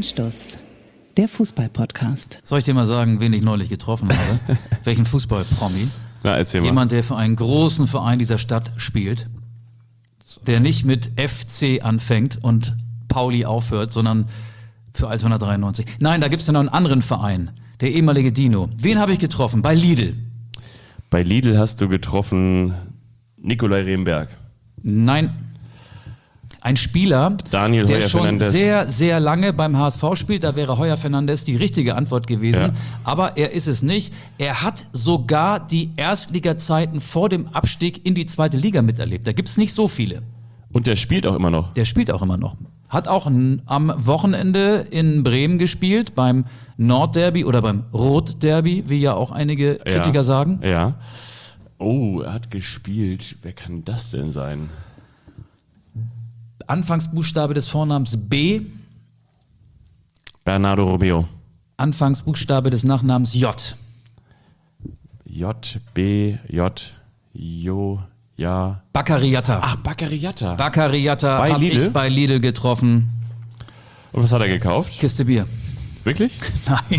Anstoß, der Fußball-Podcast. Soll ich dir mal sagen, wen ich neulich getroffen habe? Welchen Fußball-Promi? Na, erzähl mal. Jemand, der für einen großen Verein dieser Stadt spielt, der nicht mit FC anfängt und Pauli aufhört, sondern für Altona 93. Nein, da gibt es ja noch einen anderen Verein, der ehemalige Dino. Wen habe ich getroffen? Bei Lidl. Bei Lidl hast du getroffen Nikolai Remberg. Nein. Ein Spieler, Daniel der Heuer schon Fernandes. sehr, sehr lange beim HSV spielt. Da wäre Heuer Fernandes die richtige Antwort gewesen. Ja. Aber er ist es nicht. Er hat sogar die Erstliga-Zeiten vor dem Abstieg in die zweite Liga miterlebt. Da gibt es nicht so viele. Und der spielt auch immer noch. Der spielt auch immer noch. Hat auch am Wochenende in Bremen gespielt, beim Nordderby oder beim Rotderby, wie ja auch einige Kritiker sagen. Ja. Oh, er hat gespielt. Wer kann das denn sein? Anfangsbuchstabe des Vornamens B, Bernardo Romeo. Anfangsbuchstabe des Nachnamens J. J, B, J, Jo, ja. Baccariata. Ach, Baccariata. Baccariata Bei habe Lidl? ich bei Lidl getroffen. Und was hat er gekauft? Kiste Bier. Wirklich? Nein.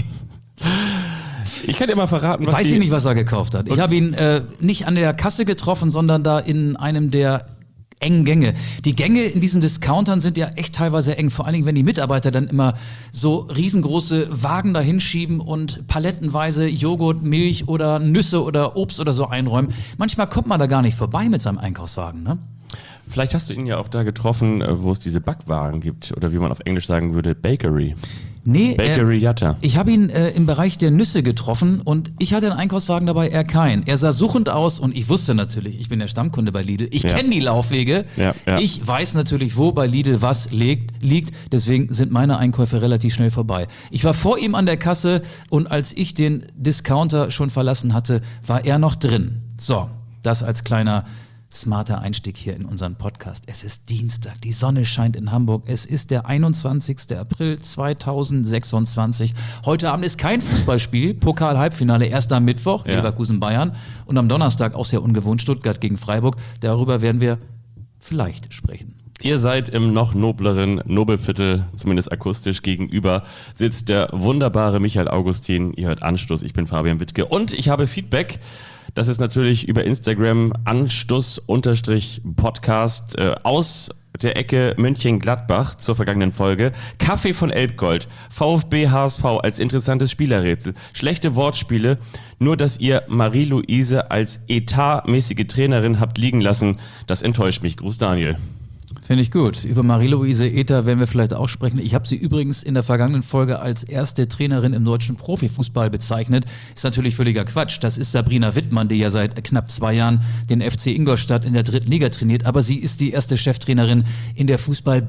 Ich kann dir mal verraten, was Weiß ich nicht, was er gekauft hat. Ich habe ihn nicht an der Kasse getroffen, sondern da in einem der engen Gänge. Die Gänge in diesen Discountern sind ja echt teilweise eng, vor allen Dingen, wenn die Mitarbeiter dann immer so riesengroße Wagen da hinschieben und palettenweise Joghurt, Milch oder Nüsse oder Obst oder so einräumen. Manchmal kommt man da gar nicht vorbei mit seinem Einkaufswagen, ne? Vielleicht hast du ihn ja auch da getroffen, wo es diese Backwaren gibt. Oder wie man auf Englisch sagen würde, Bakery. Nee, Baccariata. ich habe ihn im Bereich der Nüsse getroffen und ich hatte einen Einkaufswagen dabei, er keinen. Er sah suchend aus und ich wusste natürlich, ich bin der Stammkunde bei Lidl, ich kenne die Laufwege, Ja. ich weiß natürlich, wo bei Lidl was liegt, deswegen sind meine Einkäufe relativ schnell vorbei. Ich war vor ihm an der Kasse und als ich den Discounter schon verlassen hatte, war er noch drin. So, das als kleiner smarter Einstieg hier in unseren Podcast. Es ist Dienstag, die Sonne scheint in Hamburg. Es ist der 21. April 2026. Heute Abend ist kein Fußballspiel, Pokal-Halbfinale erst am Mittwoch, Ja. Leverkusen-Bayern. Und am Donnerstag, auch sehr ungewohnt, Stuttgart gegen Freiburg. Darüber werden wir vielleicht sprechen. Ihr seid im noch nobleren Nobelviertel, zumindest akustisch gegenüber, sitzt der wunderbare Michael Augustin. Ihr hört Anstoß, ich bin Fabian Wittke und ich habe Feedback. Das ist natürlich über Instagram Anstoß_Podcast aus der Ecke München-Gladbach zur vergangenen Folge. Kaffee von Elbgold, VfB HSV als interessantes Spielerrätsel, schlechte Wortspiele, nur dass ihr Marie-Louise als etatmäßige Trainerin habt liegen lassen, das enttäuscht mich. Gruß Daniel. Finde ich gut. Über Marie-Louise Ether werden wir vielleicht auch sprechen. Ich habe sie übrigens in der vergangenen Folge als erste Trainerin im deutschen Profifußball bezeichnet. Ist natürlich völliger Quatsch. Das ist Sabrina Wittmann, die ja seit knapp 2 Jahren den FC Ingolstadt in der 3. Liga trainiert. Aber sie ist die erste Cheftrainerin in der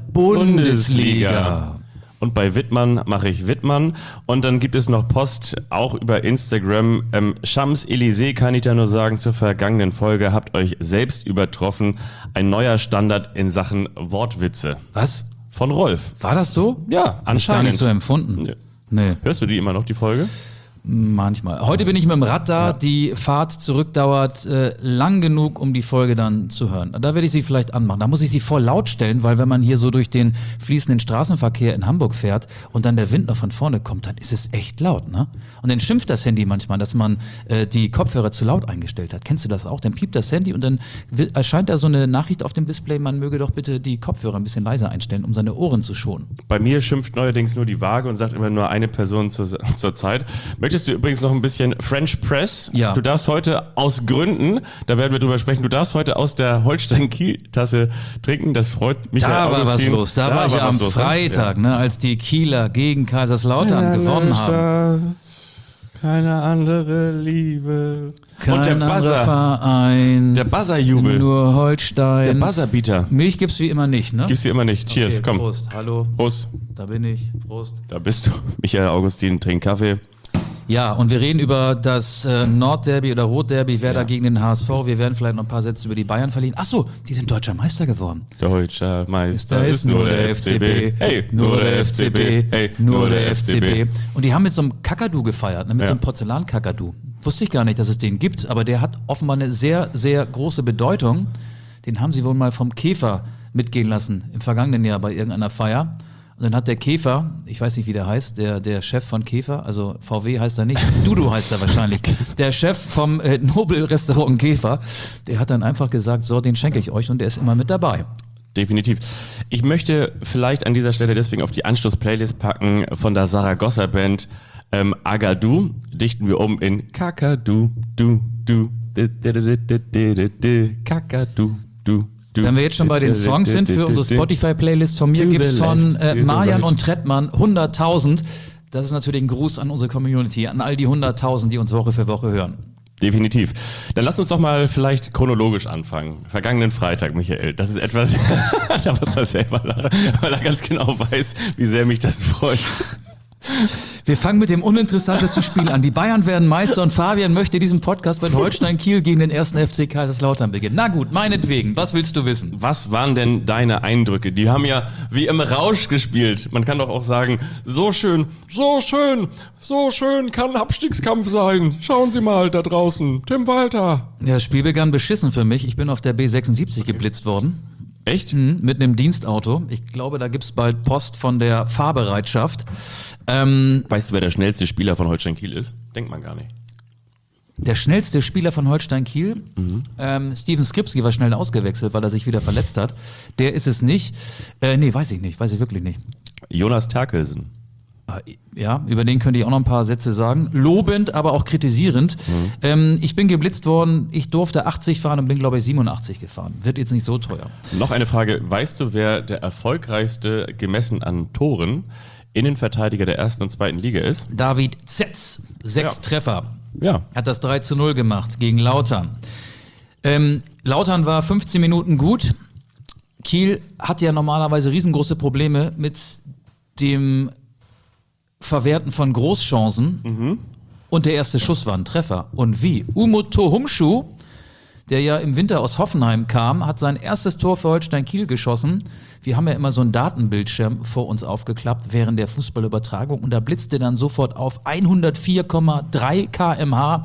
Fußball-Bundesliga. Und bei Wittmann mache ich Wittmann. Und dann gibt es noch Post, auch über Instagram. Champs-Élysées kann ich da nur sagen, zur vergangenen Folge habt euch selbst übertroffen. Ein neuer Standard in Sachen Wortwitze. Was? Von Rolf. War das so? Ja, Hab ich gar anscheinend. nicht so empfunden. Nee. Nee. Hörst du die immer noch, die Folge? Manchmal. Heute bin ich mit dem Rad da. Die Fahrt zurück dauert lang genug, um die Folge dann zu hören. Da werde ich sie vielleicht anmachen. Da muss ich sie voll laut stellen, weil wenn man hier so durch den fließenden Straßenverkehr in Hamburg fährt und dann der Wind noch von vorne kommt, dann ist es echt laut, ne? Und dann schimpft das Handy manchmal, dass man die Kopfhörer zu laut eingestellt hat. Kennst du das auch? Dann piept das Handy und dann erscheint da so eine Nachricht auf dem Display, man möge doch bitte die Kopfhörer ein bisschen leiser einstellen, um seine Ohren zu schonen. Bei mir schimpft neuerdings nur die Waage und sagt immer nur eine Person zur Zeit. Möchtest du übrigens noch ein bisschen French Press? Ja. Du darfst heute aus Gründen, da werden wir drüber sprechen, du darfst heute aus der Holstein-Kiel-Tasse trinken. Das freut mich. Da war was Augustin. los. Da war ich ja am was los, ne? Freitag, ne, als die Kieler gegen Kaiserslautern gewonnen haben. Keine andere Liebe. Kein und der anderer Buzzer. Verein. Der Buzzerjubel. Nur Holstein. Der Buzzerbeater. Milch gibt's wie immer nicht, ne? Gibt's hier immer nicht. Cheers, Okay, komm. Prost, hallo. Prost. Da bin ich. Prost. Da bist du. Michael Augustin, trink Kaffee. Ja, und wir reden über das Nordderby oder Rotderby, Werder gegen den HSV. Wir werden vielleicht noch ein paar Sätze über die Bayern verlieren. Ach so, die sind deutscher Meister geworden. Deutscher Meister Da ist nur der FCB. Hey, Nur der FCB. Hey, Nur der FCB. Und die haben mit so einem Kakadu gefeiert, ne? Mit Ja. so einem Porzellankakadu. Wusste ich gar nicht, dass es den gibt, aber der hat offenbar eine sehr, sehr große Bedeutung. Den haben sie wohl mal vom Käfer mitgehen lassen im vergangenen Jahr bei irgendeiner Feier. Und dann hat der Käfer, ich weiß nicht, wie der heißt, der Chef von Käfer, also VW heißt er nicht, Dudu heißt er wahrscheinlich, der Chef vom Nobel-Restaurant Käfer, der hat dann einfach gesagt, so, den schenke ich euch und der ist immer mit dabei. Definitiv. Ich möchte vielleicht an dieser Stelle deswegen auf die Anschluss-Playlist packen von der Saragossa-Band Agadou, dichten wir um in Kakadu, du, Kakadu, du. Wenn wir jetzt schon bei den Songs sind, für unsere Spotify-Playlist von mir gibt es von Marjan und Trettmann 100.000. Das ist natürlich ein Gruß an unsere Community, an all die 100.000, die uns Woche für Woche hören. Definitiv. Dann lass uns doch mal vielleicht chronologisch anfangen. Vergangenen Freitag, Michael. Das ist etwas, da muss er selber lachen, weil er ganz genau weiß, wie sehr mich das freut. Wir fangen mit dem uninteressantesten Spiel an. Die Bayern werden Meister und Fabian möchte diesen Podcast bei Holstein Kiel gegen den 1. FC Kaiserslautern beginnen. Na gut, meinetwegen. Was willst du wissen? Was waren denn deine Eindrücke? Die haben ja wie im Rausch gespielt. Man kann doch auch sagen, so schön kann ein Abstiegskampf sein. Schauen Sie mal da draußen. Tim Walter. Ja, das Spiel begann beschissen für mich. Ich bin auf der B76 geblitzt worden. Echt? Mit einem Dienstauto. Ich glaube, da gibt's bald Post von der Fahrbereitschaft. Weißt du, wer der schnellste Spieler von Holstein Kiel ist? Denkt man gar nicht. Der schnellste Spieler von Holstein Kiel, Steven Skripski war schnell ausgewechselt, weil er sich wieder verletzt hat. Der ist es nicht. Nee, weiß ich wirklich nicht. Jonas Terkelsen. Ja, über den könnte ich auch noch ein paar Sätze sagen. Lobend, aber auch kritisierend. Ich bin geblitzt worden, ich durfte 80 fahren und bin, glaube ich, 87 gefahren. Wird jetzt nicht so teuer. Noch eine Frage. Weißt du, wer der erfolgreichste gemessen an Toren Innenverteidiger der 1. und 2. Liga ist? David Zetz, 6 Treffer. Ja. Hat das 3:0 gemacht gegen Lautern. Lautern war 15 Minuten gut. Kiel hat ja normalerweise riesengroße Probleme mit dem Verwerten von Großchancen. Und der erste Schuss war ein Treffer. Und wie? Umut Tohumschu, der ja im Winter aus Hoffenheim kam, hat sein erstes Tor für Holstein Kiel geschossen. Wir haben ja immer so einen Datenbildschirm vor uns aufgeklappt während der Fußballübertragung und da blitzte dann sofort auf 104,3 km/h,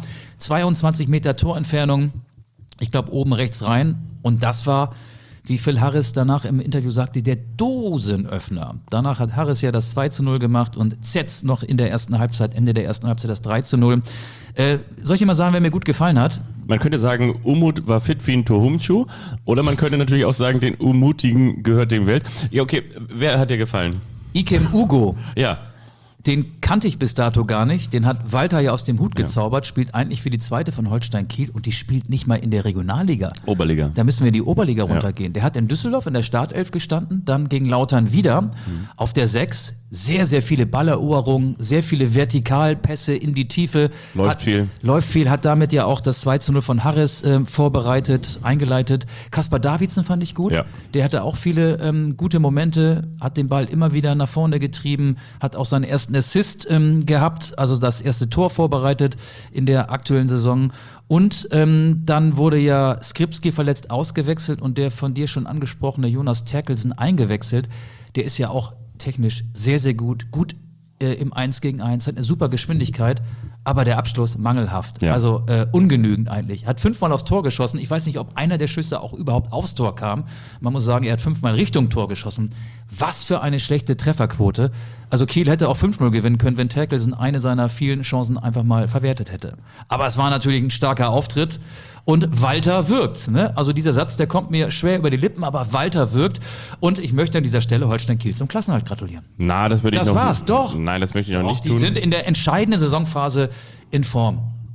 22 Meter Torentfernung, ich glaube oben rechts rein. Und das war, wie Phil Harris danach im Interview sagte, der Dosenöffner. Danach hat Harris ja das 2:0 gemacht und Zetz noch in der ersten Halbzeit, Ende der ersten Halbzeit das 3:0. Soll ich mal sagen, wer mir gut gefallen hat? Man könnte sagen, Umut war fit wie ein Tohumschu. Oder man könnte natürlich auch sagen, den Umutigen gehört dem Welt. Ja, okay. Wer hat dir gefallen? Ikem Ugo. Ja. Den kannte ich bis dato gar nicht. Den hat Walter ja aus dem Hut gezaubert, spielt eigentlich für die 2. von Holstein Kiel und die spielt nicht mal in der Regionalliga. Oberliga. Da müssen wir in die Oberliga runtergehen. Der hat in Düsseldorf in der Startelf gestanden, dann gegen Lautern wieder auf der 6. Sehr, sehr viele Balleroberungen, sehr viele Vertikalpässe in die Tiefe. Läuft viel, hat damit ja auch das 2:0 von Harris vorbereitet, eingeleitet. Kaspar Davidsen fand ich gut. Ja. Der hatte auch viele gute Momente, hat den Ball immer wieder nach vorne getrieben, hat auch seinen ersten Assist gehabt, also das erste Tor vorbereitet in der aktuellen Saison. Und dann wurde ja Skripski verletzt ausgewechselt und der von dir schon angesprochene Jonas Terkelsen eingewechselt. Der ist ja auch technisch sehr, sehr gut im 1 gegen 1, hat eine super Geschwindigkeit, aber der Abschluss mangelhaft, also ungenügend eigentlich. Hat 5-mal aufs Tor geschossen, ich weiß nicht, ob einer der Schüsse auch überhaupt aufs Tor kam. Man muss sagen, er hat 5-mal Richtung Tor geschossen. Was für eine schlechte Trefferquote. Also Kiel hätte auch 5:0 gewinnen können, wenn Terkelsen eine seiner vielen Chancen einfach mal verwertet hätte. Aber es war natürlich ein starker Auftritt. Und Walter wirkt. Ne? Also dieser Satz, der kommt mir schwer über die Lippen, aber Walter wirkt. Und ich möchte an dieser Stelle Holstein Kiel zum Klassenerhalt gratulieren. Na, das würde ich noch. Das war's, doch. Nein, das möchte ich noch nicht tun. Die sind in der entscheidenden Saisonphase in Form.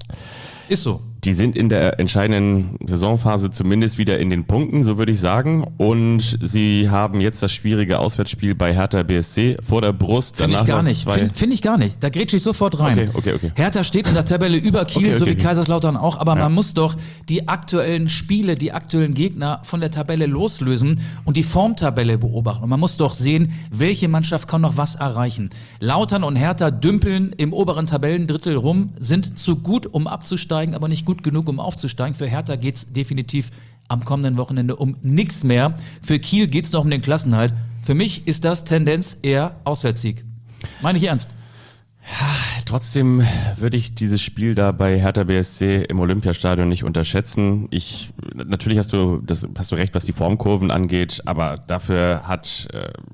Ist so. Die sind in der entscheidenden Saisonphase zumindest wieder in den Punkten, so würde ich sagen. Und sie haben jetzt das schwierige Auswärtsspiel bei Hertha BSC vor der Brust. Finde ich gar nicht. Finde ich gar nicht. Da grätsche ich sofort rein. Okay. Hertha steht in der Tabelle über Kiel, so wie Kaiserslautern auch. Aber man muss doch die aktuellen Spiele, die aktuellen Gegner von der Tabelle loslösen und die Formtabelle beobachten. Und man muss doch sehen, welche Mannschaft kann noch was erreichen. Lautern und Hertha dümpeln im oberen Tabellendrittel rum, sind zu gut, um abzusteigen, aber nicht gut genug, um aufzusteigen. Für Hertha geht es definitiv am kommenden Wochenende um nichts mehr. Für Kiel geht es noch um den Klassenerhalt. Für mich ist das Tendenz eher Auswärtssieg. Meine ich ernst. Ja, trotzdem würde ich dieses Spiel da bei Hertha BSC im Olympiastadion nicht unterschätzen. Natürlich hast du recht, was die Formkurven angeht, aber dafür hat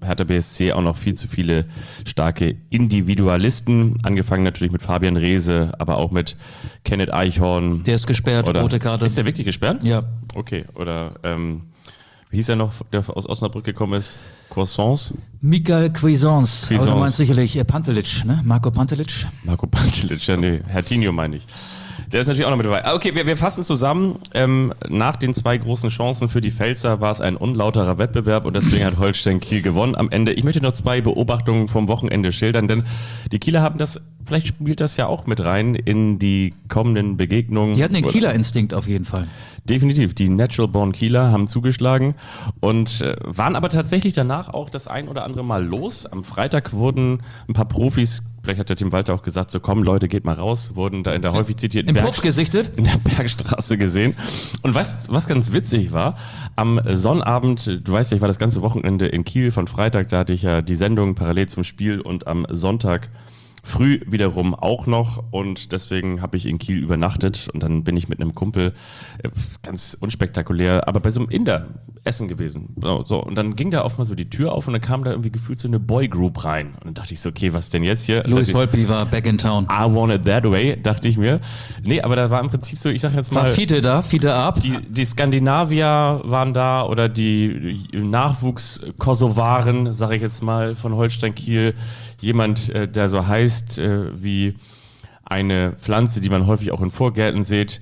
Hertha BSC auch noch viel zu viele starke Individualisten, angefangen natürlich mit Fabian Reese, aber auch mit Kenneth Eichhorn. Der ist gesperrt, rote Karte. Ist der wirklich gesperrt? Ja. Okay, oder wie hieß er noch, der aus Osnabrück gekommen ist? Croissants? Mikael Cuisance. Aber du Cuisance. meinst sicherlich Pantelic, ne? Marco Pantelic. Marco Pantelic, ja nee, Hertinho meine ich. Der ist natürlich auch noch mit dabei. Okay, wir fassen zusammen. Nach den 2 großen Chancen für die Pfälzer war es ein unlauterer Wettbewerb und deswegen hat Holstein Kiel gewonnen am Ende. Ich möchte noch 2 Beobachtungen vom Wochenende schildern, denn die Kieler haben das, vielleicht spielt das ja auch mit rein in die kommenden Begegnungen. Die hatten den Kieler-Instinkt auf jeden Fall. Definitiv, die Natural Born Kieler haben zugeschlagen und waren aber tatsächlich danach auch das ein oder andere Mal los. Am Freitag wurden ein paar Profis, vielleicht hat der Tim Walter auch gesagt, so komm Leute, geht mal raus, wurden da in der häufig zitierten Im Puff gesichtet? in der Bergstraße gesehen. Und was ganz witzig war, am Sonnabend, du weißt ja, ich war das ganze Wochenende in Kiel von Freitag, da hatte ich ja die Sendung parallel zum Spiel und am Sonntag früh wiederum auch noch und deswegen habe ich in Kiel übernachtet und dann bin ich mit einem Kumpel ganz unspektakulär, aber bei so einem Inder essen gewesen. So, und dann ging da auf mal so die Tür auf und dann kam da irgendwie gefühlt so eine Boygroup rein und dann dachte ich so, okay, was denn jetzt hier? Louis Holtby war back in town. I want it that way, dachte ich mir. Nee, aber da war im Prinzip so, ich sag jetzt mal... War Fiete da? Fiete ab? Die Skandinavier waren da oder die Nachwuchs-Kosovaren, sag ich jetzt mal, von Holstein Kiel. Jemand, der so heißt wie eine Pflanze, die man häufig auch in Vorgärten sieht,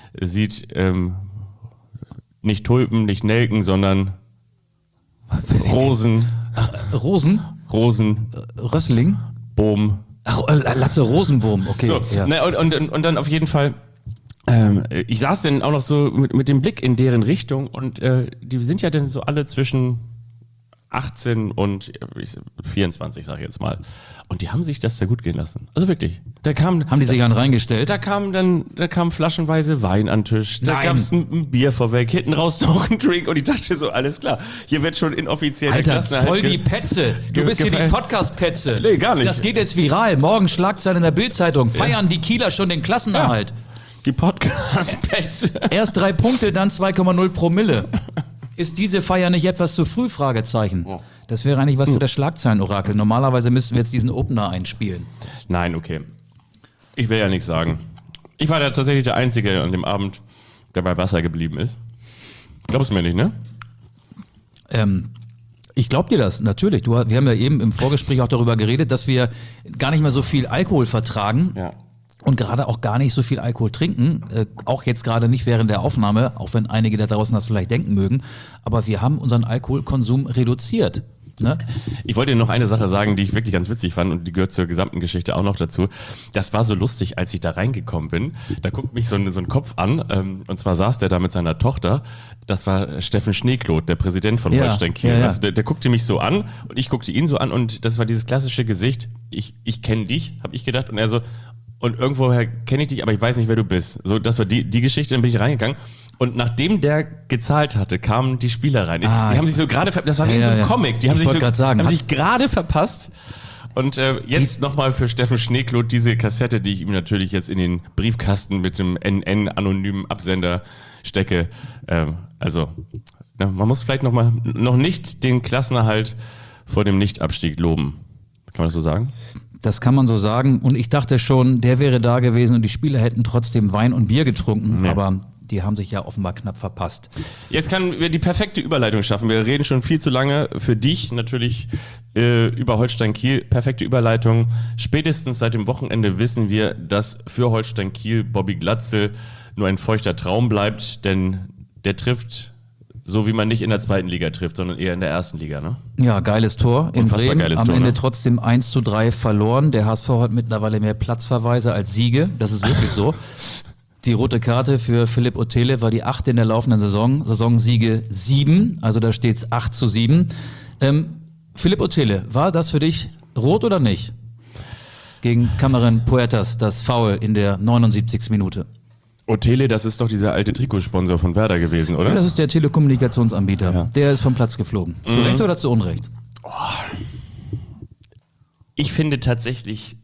nicht Tulpen, nicht Nelken, sondern Rosen. Rosen? Rosen. Rössling? Bohm. Ach, Lasse Rosenbohm, okay. So, ja. ne, und dann auf jeden Fall, ich saß dann auch noch so mit dem Blick in deren Richtung und die sind ja dann so alle zwischen 18 und 24, sag ich jetzt mal. Und die haben sich das sehr gut gehen lassen. Also wirklich. Haben die sich einen reingestellt? Da kam flaschenweise Wein an den Tisch. Da Nein. gab es ein Bier vorweg, hinten raus noch ein Drink und ich dachte so, alles klar, hier wird schon inoffiziell der Alter, Klassenerhalt voll die Petze. Du bist hier die Podcast-Petze. Nee, gar nicht. Das geht jetzt viral. Morgen Schlagzeile in der Bild-Zeitung. Feiern die Kieler schon den Klassenerhalt. Die Podcast-Petze. Erst 3 Punkte, dann 2,0 Promille. Ist diese Feier nicht etwas zu früh? Fragezeichen. Das wäre eigentlich was für das Schlagzeilenorakel. Normalerweise müssten wir jetzt diesen Opener einspielen. Nein, okay. Ich will ja nichts sagen. Ich war da tatsächlich der Einzige an dem Abend, der bei Wasser geblieben ist. Glaubst du mir nicht, ne? Ich glaub dir das, natürlich. Wir haben ja eben im Vorgespräch auch darüber geredet, dass wir gar nicht mehr so viel Alkohol vertragen. Ja. Und gerade auch gar nicht so viel Alkohol trinken, auch jetzt gerade nicht während der Aufnahme, auch wenn einige da draußen das vielleicht denken mögen, aber wir haben unseren Alkoholkonsum reduziert. Ne? Ich wollte dir noch eine Sache sagen, die ich wirklich ganz witzig fand und die gehört zur gesamten Geschichte auch noch dazu. Das war so lustig, als ich da reingekommen bin. Da guckt mich so ein Kopf an und zwar saß der da mit seiner Tochter. Das war Steffen Schneekloth, der Präsident von Holstein Kiel. Ja. Also der guckte mich so an und ich guckte ihn so an und das war dieses klassische Gesicht, ich kenne dich, habe ich gedacht und er so, und irgendwoher kenne ich dich, aber ich weiß nicht, wer du bist. So, das war die Geschichte, dann bin ich reingegangen. Und nachdem der gezahlt hatte, kamen die Spieler rein. Die haben sich so gerade, das war wie in so einem Comic, die haben sich gerade verpasst. Und jetzt nochmal für Steffen Schneekloth diese Kassette, die ich ihm natürlich jetzt in den Briefkasten mit dem NN-anonymen Absender stecke. Man muss vielleicht noch nicht den Klassenerhalt vor dem Nichtabstieg loben. Kann man das so sagen? Das kann man so sagen. Und ich dachte schon, der wäre da gewesen und die Spieler hätten trotzdem Wein und Bier getrunken. Ja. Aber die haben sich ja offenbar knapp verpasst. Jetzt können wir die perfekte Überleitung schaffen. Wir reden schon viel zu lange. Für dich natürlich über Holstein Kiel. Perfekte Überleitung. Spätestens seit dem Wochenende wissen wir, dass für Holstein Kiel Bobby Glatzel nur ein feuchter Traum bleibt. Denn der trifft so, wie man nicht in der 2. Liga trifft, sondern eher in der 1. Liga, ne? Ja, geiles Tor in Unfassbar Bremen. geiles Am Tor, Ende ne? trotzdem 1:3 verloren. Der HSV hat mittlerweile mehr Platzverweise als Siege. Das ist wirklich so. Die rote Karte für Philipp Ottele war die 8. in der laufenden Saison. Saisonsiege 7, also da steht es 8:7. Philipp Ottele, war das für dich rot oder nicht? Gegen Cameron Puertas, das Foul in der 79. Minute. Ottele, das ist doch dieser alte Trikotsponsor von Werder gewesen, oder? Ja, das ist der Telekommunikationsanbieter. Ja. Der ist vom Platz geflogen. Zu Recht oder zu Unrecht? Ich finde tatsächlich,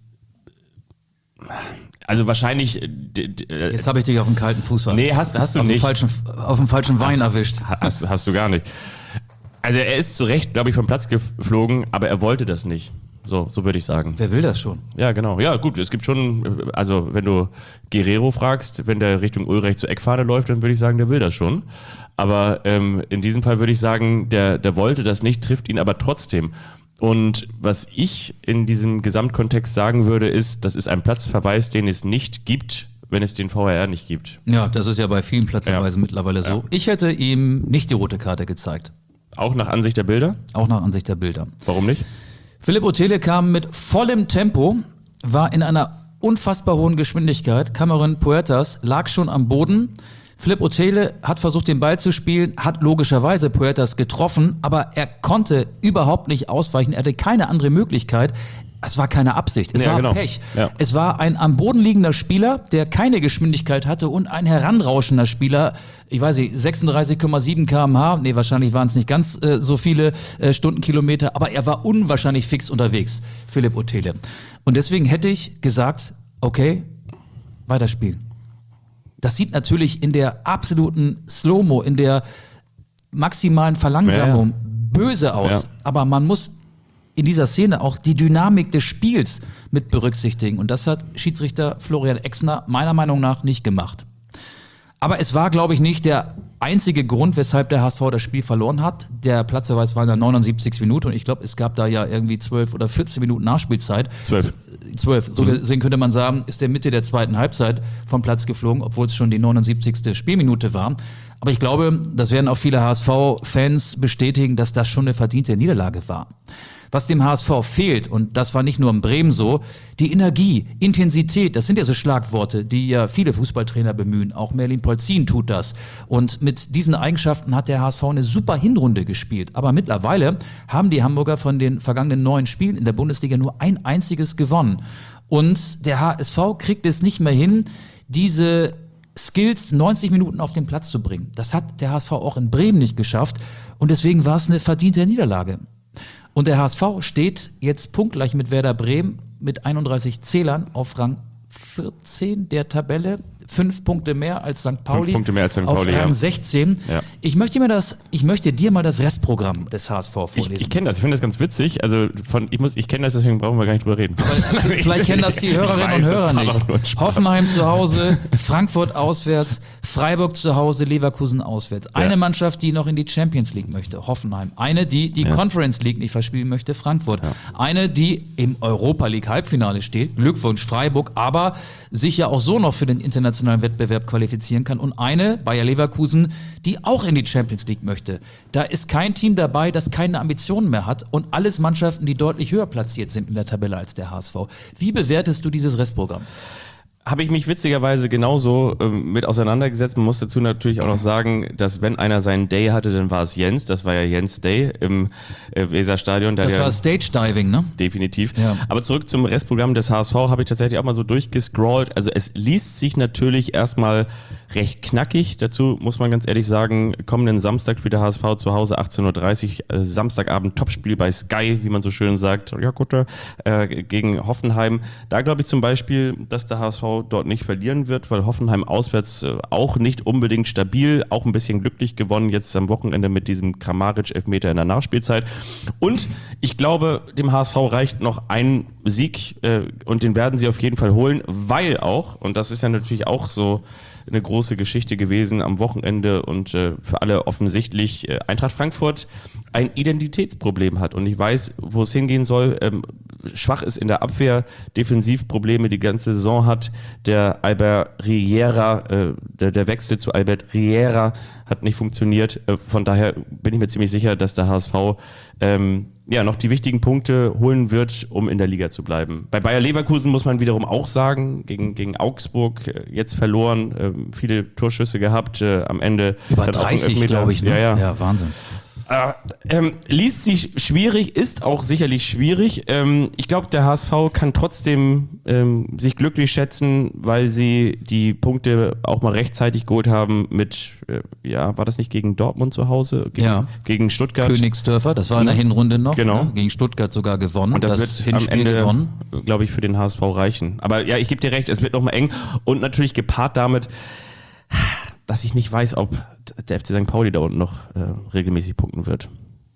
also wahrscheinlich... Jetzt habe ich dich auf den kalten Fuß Nee, hast du nicht. Auf dem falschen Wein erwischt. Hast du gar nicht. Also er ist zu Recht, glaube ich, vom Platz geflogen, aber er wollte das nicht. So würde ich sagen. Wer will das schon? Ja, genau. Ja, gut, es gibt schon, also wenn du Guerrero fragst, wenn der Richtung Ulreich zur Eckfahne läuft, dann würde ich sagen, der will das schon. Aber in diesem Fall würde ich sagen, der wollte das nicht, trifft ihn aber trotzdem. Und was ich in diesem Gesamtkontext sagen würde, ist, das ist ein Platzverweis, den es nicht gibt, wenn es den VAR nicht gibt. Ja, das ist ja bei vielen Platzverweisen mittlerweile so. Ja. Ich hätte ihm nicht die rote Karte gezeigt. Auch nach Ansicht der Bilder? Auch nach Ansicht der Bilder. Warum nicht? Philipp Otele kam mit vollem Tempo, war in einer unfassbar hohen Geschwindigkeit. Cameron Puertas lag schon am Boden. Philipp Otele hat versucht, den Ball zu spielen, hat logischerweise Puertas getroffen, aber er konnte überhaupt nicht ausweichen. Er hatte keine andere Möglichkeit. Es war keine Absicht, es war Pech. Ja. Es war ein am Boden liegender Spieler, der keine Geschwindigkeit hatte und ein heranrauschender Spieler, ich weiß nicht, 36,7 km/h, nee, wahrscheinlich waren es nicht ganz so viele Stundenkilometer, aber er war unwahrscheinlich fix unterwegs, Philipp Otele. Und deswegen hätte ich gesagt, okay, weiterspielen. Das sieht natürlich in der absoluten Slow-Mo, in der maximalen Verlangsamung böse aus, aber man muss in dieser Szene auch die Dynamik des Spiels mit berücksichtigen. Und das hat Schiedsrichter Florian Exner meiner Meinung nach nicht gemacht. Aber es war, glaube ich, nicht der einzige Grund, weshalb der HSV das Spiel verloren hat. Der Platzverweis war in der 79. Minute und ich glaube, es gab da ja irgendwie 12 oder 14 Minuten Nachspielzeit. 12. So gesehen könnte man sagen, ist der Mitte der zweiten Halbzeit vom Platz geflogen, obwohl es schon die 79. Spielminute war. Aber ich glaube, das werden auch viele HSV-Fans bestätigen, dass das schon eine verdiente Niederlage war. Was dem HSV fehlt, und das war nicht nur in Bremen so, die Energie, Intensität, das sind ja so Schlagworte, die ja viele Fußballtrainer bemühen. Auch Merlin Polzin tut das. Und mit diesen Eigenschaften hat der HSV eine super Hinrunde gespielt. Aber mittlerweile haben die Hamburger von den vergangenen 9 Spielen in der Bundesliga nur ein einziges gewonnen. Und der HSV kriegt es nicht mehr hin, diese Skills 90 Minuten auf den Platz zu bringen. Das hat der HSV auch in Bremen nicht geschafft. Und deswegen war es eine verdiente Niederlage. Und der HSV steht jetzt punktgleich mit Werder Bremen mit 31 Zählern auf Rang 14 der Tabelle. 5 Punkte mehr als St. Pauli. 5 Punkte mehr als St. Pauli, auf Rang 16. Ja. Ich möchte dir mal das Restprogramm des HSV vorlesen. Ich kenne das, ich finde das ganz witzig. Also ich kenne das, deswegen brauchen wir gar nicht drüber reden. Vielleicht kennen das die Hörerinnen und Hörer nicht. Hoffenheim zu Hause, Frankfurt auswärts, Freiburg zu Hause, Leverkusen auswärts. Eine Mannschaft, die noch in die Champions League möchte, Hoffenheim. Eine, die Conference League nicht verspielen möchte, Frankfurt. Ja. Eine, die im Europa League Halbfinale steht, Glückwunsch Freiburg, aber sich ja auch so noch für den internationalen Wettbewerb qualifizieren kann. Und eine, Bayer Leverkusen, die auch in die Champions League möchte. Da ist kein Team dabei, das keine Ambitionen mehr hat und alles Mannschaften, die deutlich höher platziert sind in der Tabelle als der HSV. Wie bewertest du dieses Restprogramm? Habe ich mich witzigerweise genauso mit auseinandergesetzt. Man muss dazu natürlich auch noch sagen, dass wenn einer seinen Day hatte, dann war es Jens. Das war ja Jens Day im Weserstadion. Das war Stage Diving, ne? Definitiv. Ja. Aber zurück zum Restprogramm des HSV habe ich tatsächlich auch mal so durchgescrollt. Also es liest sich natürlich erstmal recht knackig. Dazu muss man ganz ehrlich sagen, kommenden Samstag spielt der HSV zu Hause 18:30 Uhr. Samstagabend Topspiel bei Sky, wie man so schön sagt. Ja gut, gegen Hoffenheim. Da glaube ich zum Beispiel, dass der HSV dort nicht verlieren wird, weil Hoffenheim auswärts auch nicht unbedingt stabil, auch ein bisschen glücklich gewonnen, jetzt am Wochenende mit diesem Kramaric-Elfmeter in der Nachspielzeit. Und ich glaube, dem HSV reicht noch ein Sieg und den werden sie auf jeden Fall holen, weil auch, und das ist ja natürlich auch so eine große Geschichte gewesen am Wochenende und für alle offensichtlich Eintracht Frankfurt ein Identitätsproblem hat und ich weiß, wo es hingehen soll. Schwach ist in der Abwehr, Defensivprobleme die ganze Saison hat. Der Albert Riera, der Wechsel zu Albert Riera hat nicht funktioniert. Von daher bin ich mir ziemlich sicher, dass der HSV noch die wichtigen Punkte holen wird, um in der Liga zu bleiben. Bei Bayer Leverkusen muss man wiederum auch sagen, gegen Augsburg jetzt verloren, viele Torschüsse gehabt, am Ende. Über 30, glaube ich. Ne? Ja, Wahnsinn. Liest sich schwierig, ist auch sicherlich schwierig. Ich glaube, der HSV kann trotzdem sich glücklich schätzen, weil sie die Punkte auch mal rechtzeitig geholt haben mit, war das nicht gegen Dortmund zu Hause? Gegen Stuttgart. Königsdörfer, das war in der Hinrunde noch. Genau. Ne? Gegen Stuttgart sogar gewonnen. Und das wird am Ende, glaube ich, für den HSV reichen. Aber ja, ich gebe dir recht, es wird nochmal eng und natürlich gepaart damit, dass ich nicht weiß, ob der FC St. Pauli da unten noch regelmäßig punkten wird.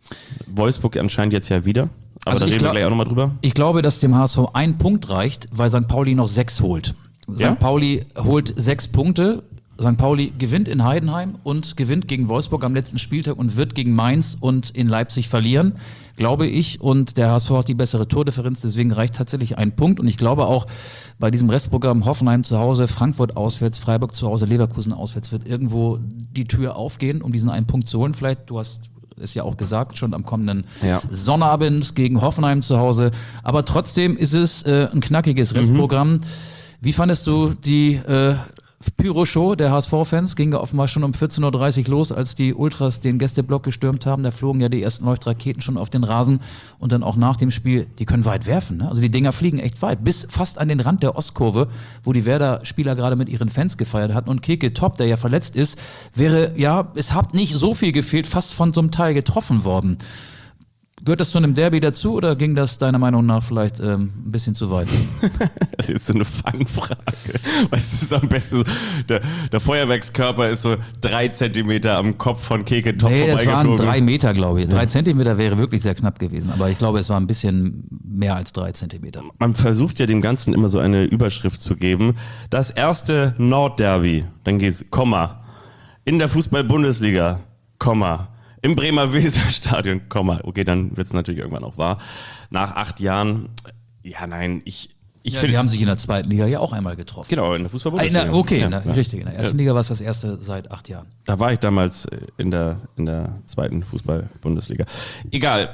Wolfsburg anscheinend jetzt ja wieder. Aber Also da reden wir gleich auch nochmal drüber. Ich glaube, dass dem HSV ein Punkt reicht, weil St. Pauli noch 6 holt. Ja? St. Pauli holt 6 Punkte. St. Pauli gewinnt in Heidenheim und gewinnt gegen Wolfsburg am letzten Spieltag und wird gegen Mainz und in Leipzig verlieren, glaube ich. Und der HSV hat die bessere Tordifferenz, deswegen reicht tatsächlich ein Punkt. Und ich glaube auch, bei diesem Restprogramm Hoffenheim zu Hause, Frankfurt auswärts, Freiburg zu Hause, Leverkusen auswärts, wird irgendwo die Tür aufgehen, um diesen einen Punkt zu holen. Vielleicht, du hast es ja auch gesagt, schon am kommenden Sonnabend gegen Hoffenheim zu Hause. Aber trotzdem ist es ein knackiges Restprogramm. Wie fandest du die Pyro-Show der HSV-Fans? Ging ja offenbar schon um 14.30 Uhr los, als die Ultras den Gästeblock gestürmt haben. Da flogen ja die ersten Leuchtraketen schon auf den Rasen. Und dann auch nach dem Spiel, die können weit werfen. Ne? Also die Dinger fliegen echt weit. Bis fast an den Rand der Ostkurve, wo die Werder-Spieler gerade mit ihren Fans gefeiert hatten. Und Keke Top, der ja verletzt ist, wäre, ja, es hat nicht so viel gefehlt, fast von so einem Teil getroffen worden. Gehört das zu einem Derby dazu oder ging das deiner Meinung nach vielleicht ein bisschen zu weit? Das ist jetzt so eine Fangfrage. Weißt du, es ist am besten so, der Feuerwerkskörper ist so 3 Zentimeter am Kopf von Keke Top Es waren vorbeigeflogen. 3 Meter, glaube ich. 3 Zentimeter wäre wirklich sehr knapp gewesen. Aber ich glaube, es war ein bisschen mehr als 3 Zentimeter. Man versucht ja dem Ganzen immer so eine Überschrift zu geben. Das erste Nordderby, dann geht's, Komma, in der Fußball-Bundesliga, Komma, im Bremer Weserstadion, Komma. Okay, dann wird's natürlich irgendwann auch wahr. Nach 8 Jahren, ja nein, ich Ja, finde... die haben sich in der zweiten Liga ja auch einmal getroffen. Genau, in der Fußball-Bundesliga. Richtig. In der ersten Liga war es das erste seit 8 Jahren. Da war ich damals in der zweiten Fußball-Bundesliga. Egal.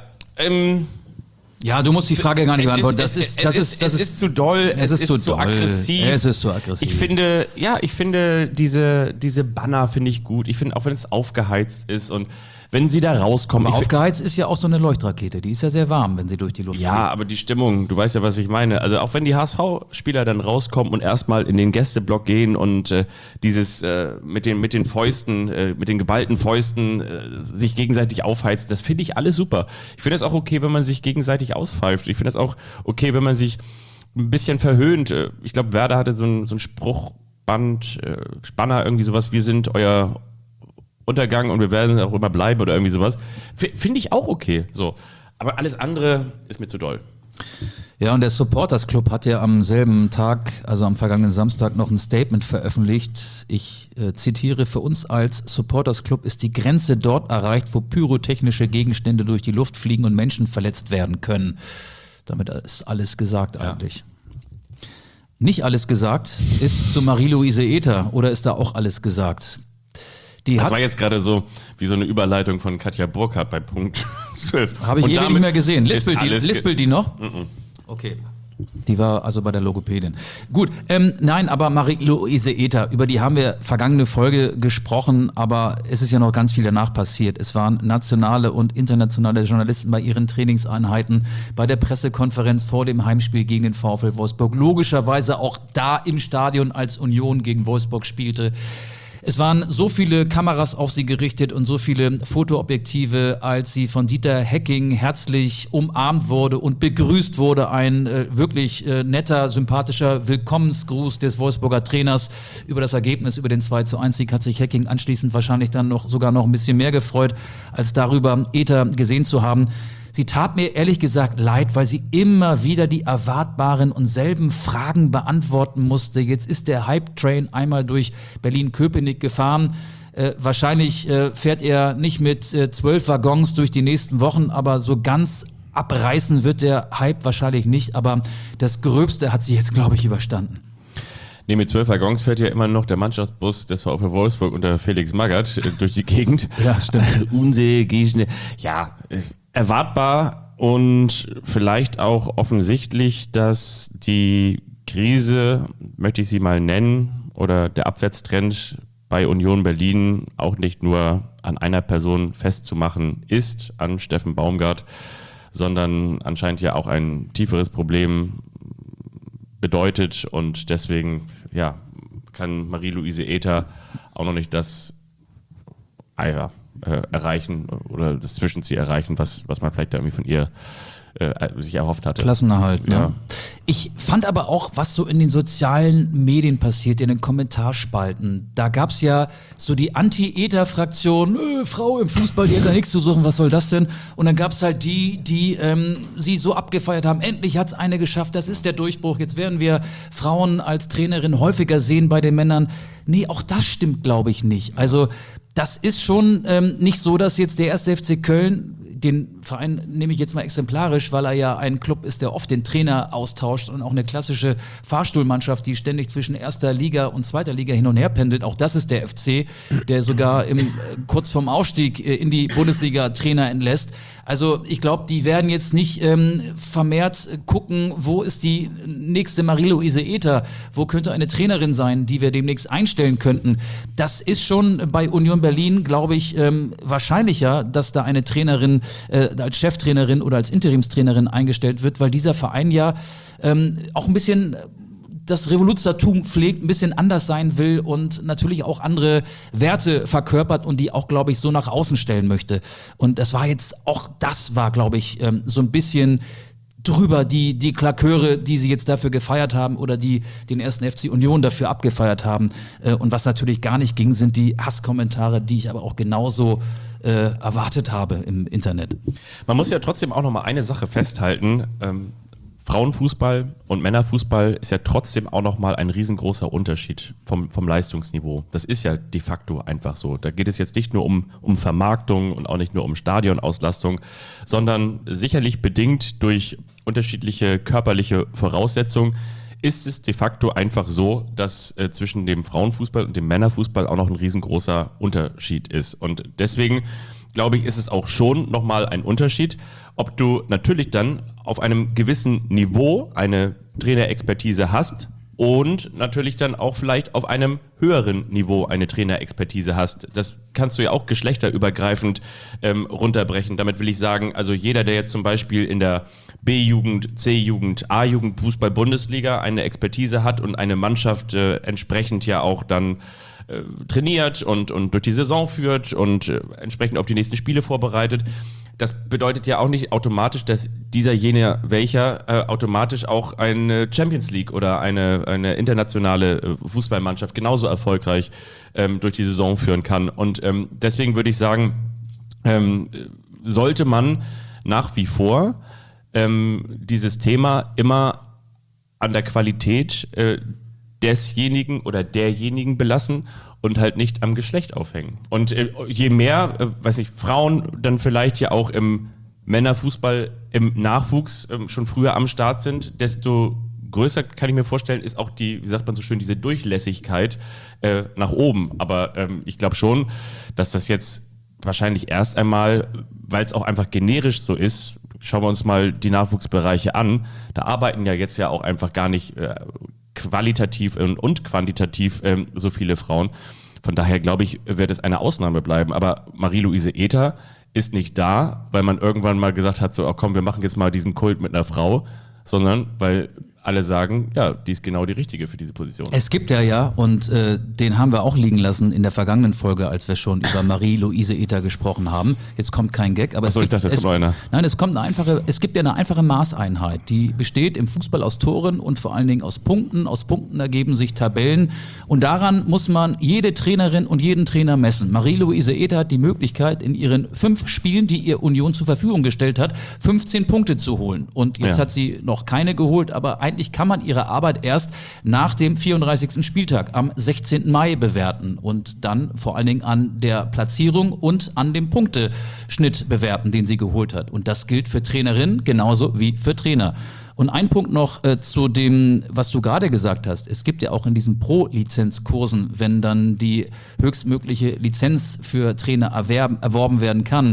Ja, du musst die Frage gar nicht beantworten. Es ist zu doll, es ist zu aggressiv. Es ist zu aggressiv. Ich finde diese Banner finde ich gut. Ich finde, auch wenn es aufgeheizt ist und wenn sie da rauskommen. Aber aufgeheizt ist ja auch so eine Leuchtrakete. Die ist ja sehr warm, wenn sie durch die Luft fliegt. Ja, aber die Stimmung, du weißt ja, was ich meine. Also auch wenn die HSV-Spieler dann rauskommen und erstmal in den Gästeblock gehen und dieses mit den Fäusten, mit den geballten Fäusten sich gegenseitig aufheizen, das finde ich alles super. Ich finde es auch okay, wenn man sich gegenseitig auspfeift. Ich finde es auch okay, wenn man sich ein bisschen verhöhnt. Ich glaube, Werder hatte so ein Spruchband, Spanner, irgendwie sowas, wir sind euer Untergang und wir werden auch immer bleiben oder irgendwie sowas. Finde ich auch okay. So. Aber alles andere ist mir zu doll. Ja, und der Supporters Club hat ja am selben Tag, also am vergangenen Samstag, noch ein Statement veröffentlicht. Ich zitiere: Für uns als Supporters Club ist die Grenze dort erreicht, wo pyrotechnische Gegenstände durch die Luft fliegen und Menschen verletzt werden können. Damit ist alles gesagt eigentlich. Nicht alles gesagt ist zu Marie-Louise Ether, oder ist da auch alles gesagt? Das war jetzt gerade so wie so eine Überleitung von Katja Burkhardt bei Punkt 12. Habe ich ewig nicht mehr gesehen. Lispelt die noch? Mm-mm. Okay. Die war also bei der Logopädin. Gut, nein, aber Marie-Louise Ether, über die haben wir vergangene Folge gesprochen, aber es ist ja noch ganz viel danach passiert. Es waren nationale und internationale Journalisten bei ihren Trainingseinheiten, bei der Pressekonferenz vor dem Heimspiel gegen den VfL Wolfsburg. Logischerweise auch da im Stadion, als Union gegen Wolfsburg spielte. Es waren so viele Kameras auf sie gerichtet und so viele Fotoobjektive, als sie von Dieter Hecking herzlich umarmt wurde und begrüßt wurde. Ein wirklich netter, sympathischer Willkommensgruß des Wolfsburger Trainers über das Ergebnis, über den 2:1-Sieg, hat sich Hecking anschließend wahrscheinlich dann sogar noch ein bisschen mehr gefreut, als darüber Ether gesehen zu haben. Sie tat mir ehrlich gesagt leid, weil sie immer wieder die erwartbaren und selben Fragen beantworten musste. Jetzt ist der Hype-Train einmal durch Berlin-Köpenick gefahren. Wahrscheinlich fährt er nicht mit 12 Waggons durch die nächsten Wochen, aber so ganz abreißen wird der Hype wahrscheinlich nicht. Aber das Gröbste hat sie jetzt, glaube ich, überstanden. Nee, mit 12 Waggons fährt ja immer noch der Mannschaftsbus des VfL Wolfsburg unter Felix Magath durch die Gegend. Ja, stimmt. Unsee, Gießen. Ja, erwartbar und vielleicht auch offensichtlich, dass die Krise, möchte ich sie mal nennen, oder der Abwärtstrend bei Union Berlin auch nicht nur an einer Person festzumachen ist, an Steffen Baumgart, sondern anscheinend ja auch ein tieferes Problem bedeutet, und deswegen ja, kann Marie-Louise Ether auch noch nicht das erreichen oder das Zwischenziel erreichen, was man vielleicht da irgendwie von ihr sich erhofft hatte. Klassenerhalt, ne? Ja. Ich fand aber auch, was so in den sozialen Medien passiert, in den Kommentarspalten, da gab es ja so die Anti-Eta-Fraktion, Frau im Fußball, die hat da nichts zu suchen, was soll das denn? Und dann gab es halt die sie so abgefeiert haben, endlich hat es eine geschafft, das ist der Durchbruch, jetzt werden wir Frauen als Trainerin häufiger sehen bei den Männern. Nee, auch das stimmt, glaube ich, nicht. Also das ist schon nicht so, dass jetzt der 1. FC Köln, den Verein nehme ich jetzt mal exemplarisch, weil er ja ein Club ist, der oft den Trainer austauscht und auch eine klassische Fahrstuhlmannschaft, die ständig zwischen 1. Liga und 2. Liga hin und her pendelt. Auch das ist der FC, der sogar kurz vorm Aufstieg in die Bundesliga Trainer entlässt. Also ich glaube, die werden jetzt nicht vermehrt gucken, wo ist die nächste Marie-Louise Ether, wo könnte eine Trainerin sein, die wir demnächst einstellen könnten. Das ist schon bei Union Berlin, glaube ich, wahrscheinlicher, dass da eine Trainerin als Cheftrainerin oder als Interimstrainerin eingestellt wird, weil dieser Verein ja auch ein bisschen das Revoluzertum pflegt, ein bisschen anders sein will und natürlich auch andere Werte verkörpert und die auch, glaube ich, so nach außen stellen möchte. Und das war, glaube ich, so ein bisschen drüber, die Klaköre, die sie jetzt dafür gefeiert haben oder die den 1. FC Union dafür abgefeiert haben. Und was natürlich gar nicht ging, sind die Hasskommentare, die ich aber auch genauso erwartet habe im Internet. Man muss ja trotzdem auch noch mal eine Sache festhalten. Frauenfußball und Männerfußball ist ja trotzdem auch nochmal ein riesengroßer Unterschied vom Leistungsniveau. Das ist ja de facto einfach so. Da geht es jetzt nicht nur um Vermarktung und auch nicht nur um Stadionauslastung, sondern sicherlich bedingt durch unterschiedliche körperliche Voraussetzungen ist es de facto einfach so, dass zwischen dem Frauenfußball und dem Männerfußball auch noch ein riesengroßer Unterschied ist. Und deswegen glaube ich, ist es auch schon nochmal ein Unterschied, ob du natürlich dann auf einem gewissen Niveau eine Trainerexpertise hast und natürlich dann auch vielleicht auf einem höheren Niveau eine Trainerexpertise hast. Das kannst du ja auch geschlechterübergreifend runterbrechen. Damit will ich sagen, also jeder, der jetzt zum Beispiel in der B-Jugend, C-Jugend, A-Jugend Fußball-Bundesliga eine Expertise hat und eine Mannschaft entsprechend ja auch dann trainiert und durch die Saison führt und entsprechend auf die nächsten Spiele vorbereitet. Das bedeutet ja auch nicht automatisch, dass welcher automatisch auch eine Champions League oder eine internationale Fußballmannschaft genauso erfolgreich durch die Saison führen kann. Und deswegen würde ich sagen, sollte man nach wie vor dieses Thema immer an der Qualität desjenigen oder derjenigen belassen und halt nicht am Geschlecht aufhängen. Und je mehr, Frauen dann vielleicht ja auch im Männerfußball im Nachwuchs schon früher am Start sind, desto größer, kann ich mir vorstellen, ist auch die, wie sagt man so schön, diese Durchlässigkeit nach oben. Aber ich glaube schon, dass das jetzt wahrscheinlich erst einmal, weil es auch einfach generisch so ist, schauen wir uns mal die Nachwuchsbereiche an, da arbeiten ja jetzt ja auch einfach gar nicht qualitativ und quantitativ so viele Frauen. Von daher glaube ich, wird es eine Ausnahme bleiben. Aber Marie-Louise Ether ist nicht da, weil man irgendwann mal gesagt hat, so, oh komm, wir machen jetzt mal diesen Kult mit einer Frau, sondern weil alle sagen, ja, die ist genau die Richtige für diese Position. Es gibt ja, und den haben wir auch liegen lassen in der vergangenen Folge, als wir schon über Marie-Louise Ether gesprochen haben. Jetzt kommt kein Gag, aber ich dachte, es kommt einer. Nein, es gibt ja eine einfache Maßeinheit, die besteht im Fußball aus Toren und vor allen Dingen aus Punkten. Aus Punkten ergeben sich Tabellen und daran muss man jede Trainerin und jeden Trainer messen. Marie-Louise Ether hat die Möglichkeit, in ihren 5 Spielen, die ihr Union zur Verfügung gestellt hat, 15 Punkte zu holen. Und jetzt hat sie noch keine geholt, aber eigentlich kann man ihre Arbeit erst nach dem 34. Spieltag am 16. Mai bewerten und dann vor allen Dingen an der Platzierung und an dem Punkteschnitt bewerten, den sie geholt hat. Und das gilt für Trainerinnen genauso wie für Trainer. Und ein Punkt noch zu dem, was du gerade gesagt hast. Es gibt ja auch in diesen Pro-Lizenzkursen, wenn dann die höchstmögliche Lizenz für Trainer erworben werden kann,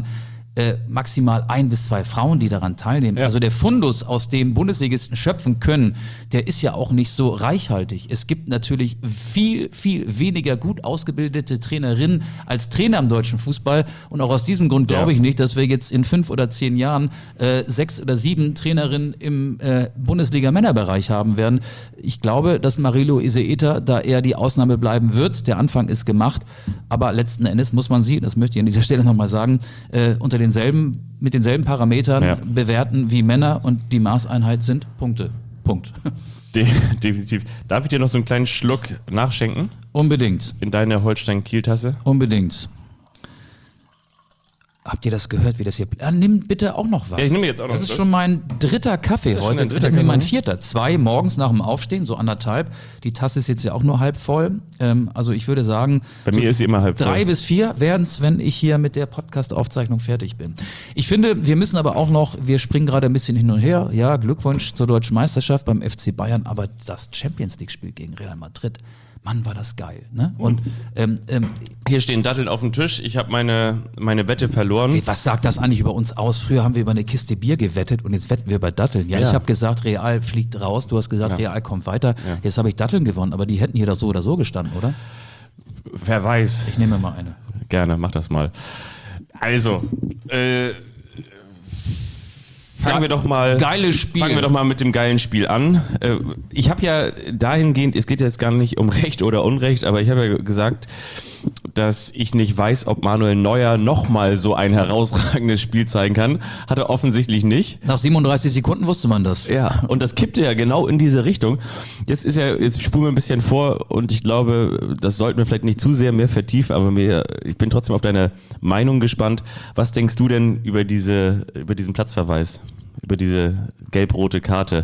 maximal 1 bis 2 Frauen, die daran teilnehmen. Ja. Also der Fundus, aus dem Bundesligisten schöpfen können, der ist ja auch nicht so reichhaltig. Es gibt natürlich viel, viel weniger gut ausgebildete Trainerinnen als Trainer im deutschen Fußball. Und auch aus diesem Grund glaube ich nicht, dass wir jetzt in 5 oder 10 Jahren 6 oder 7 Trainerinnen im Bundesliga-Männerbereich haben werden. Ich glaube, dass Marie-Louise Ether da eher die Ausnahme bleiben wird. Der Anfang ist gemacht. Aber letzten Endes muss man sie, das möchte ich an dieser Stelle nochmal sagen, mit denselben Parametern bewerten wie Männer und die Maßeinheit sind Punkte. Punkt. Definitiv. Darf ich dir noch so einen kleinen Schluck nachschenken? Unbedingt. In deine Holstein-Kiel-Tasse? Unbedingt. Habt ihr das gehört, wie das hier... nimm bitte auch noch was. Ja, ich nehme jetzt auch noch das was. ist schon mein dritter Kaffee Ist das schon heute. dein dritter Mein Kaffee? vierter. 2 morgens nach dem Aufstehen, so 1,5. Die Tasse ist jetzt ja auch nur halb voll. Also ich würde sagen... Bei mir ist sie immer halb voll. 3 bis 4 werden es, wenn ich hier mit der Podcast-Aufzeichnung fertig bin. Ich finde, wir müssen aber auch noch... Wir springen gerade ein bisschen hin und her. Ja, Glückwunsch zur Deutschen Meisterschaft beim FC Bayern. Aber das Champions-League-Spiel gegen Real Madrid... Mann, war das geil. Ne? Und Hier stehen Datteln auf dem Tisch. Ich habe meine Wette verloren. ey, was sagt das eigentlich über uns aus? Früher haben wir über eine Kiste Bier gewettet und jetzt wetten wir über Datteln. Ja, Ja. ich habe gesagt, Real fliegt raus. Du hast gesagt, Real kommt weiter. Ja. Jetzt habe ich Datteln gewonnen, aber die hätten hier doch so oder so gestanden, oder? Wer weiß. Ich nehme mal eine. Gerne, mach das mal. Also, fangen wir doch mal mit dem geilen Spiel an. Ich habe ja dahingehend, es geht jetzt gar nicht um Recht oder Unrecht, aber ich habe ja gesagt, dass ich nicht weiß, ob Manuel Neuer nochmal so ein herausragendes Spiel zeigen kann. Hat er offensichtlich nicht. Nach 37 Sekunden wusste man das. Ja, und das kippte ja genau in diese Richtung. Jetzt spulen wir ein bisschen vor und ich glaube, das sollten wir vielleicht nicht zu sehr mehr vertiefen, aber ich bin trotzdem auf deine Meinung gespannt. Was denkst du denn über diesen Platzverweis? Über diese gelb-rote Karte,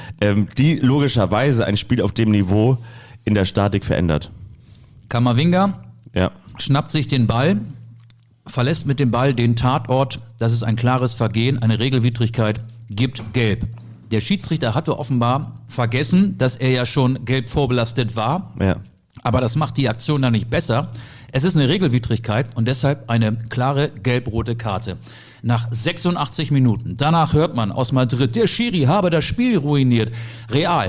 die logischerweise ein Spiel auf dem Niveau in der Statik verändert. Kamavinga Ja. schnappt sich den Ball, verlässt mit dem Ball den Tatort. Das ist ein klares Vergehen, eine Regelwidrigkeit, gibt gelb. Der Schiedsrichter hatte offenbar vergessen, dass er ja schon gelb vorbelastet war. Ja. Aber das macht die Aktion dann nicht besser. Es ist eine Regelwidrigkeit und deshalb eine klare gelb-rote Karte. Nach 86 Minuten. Danach hört man aus Madrid, der Schiri habe das Spiel ruiniert. Real,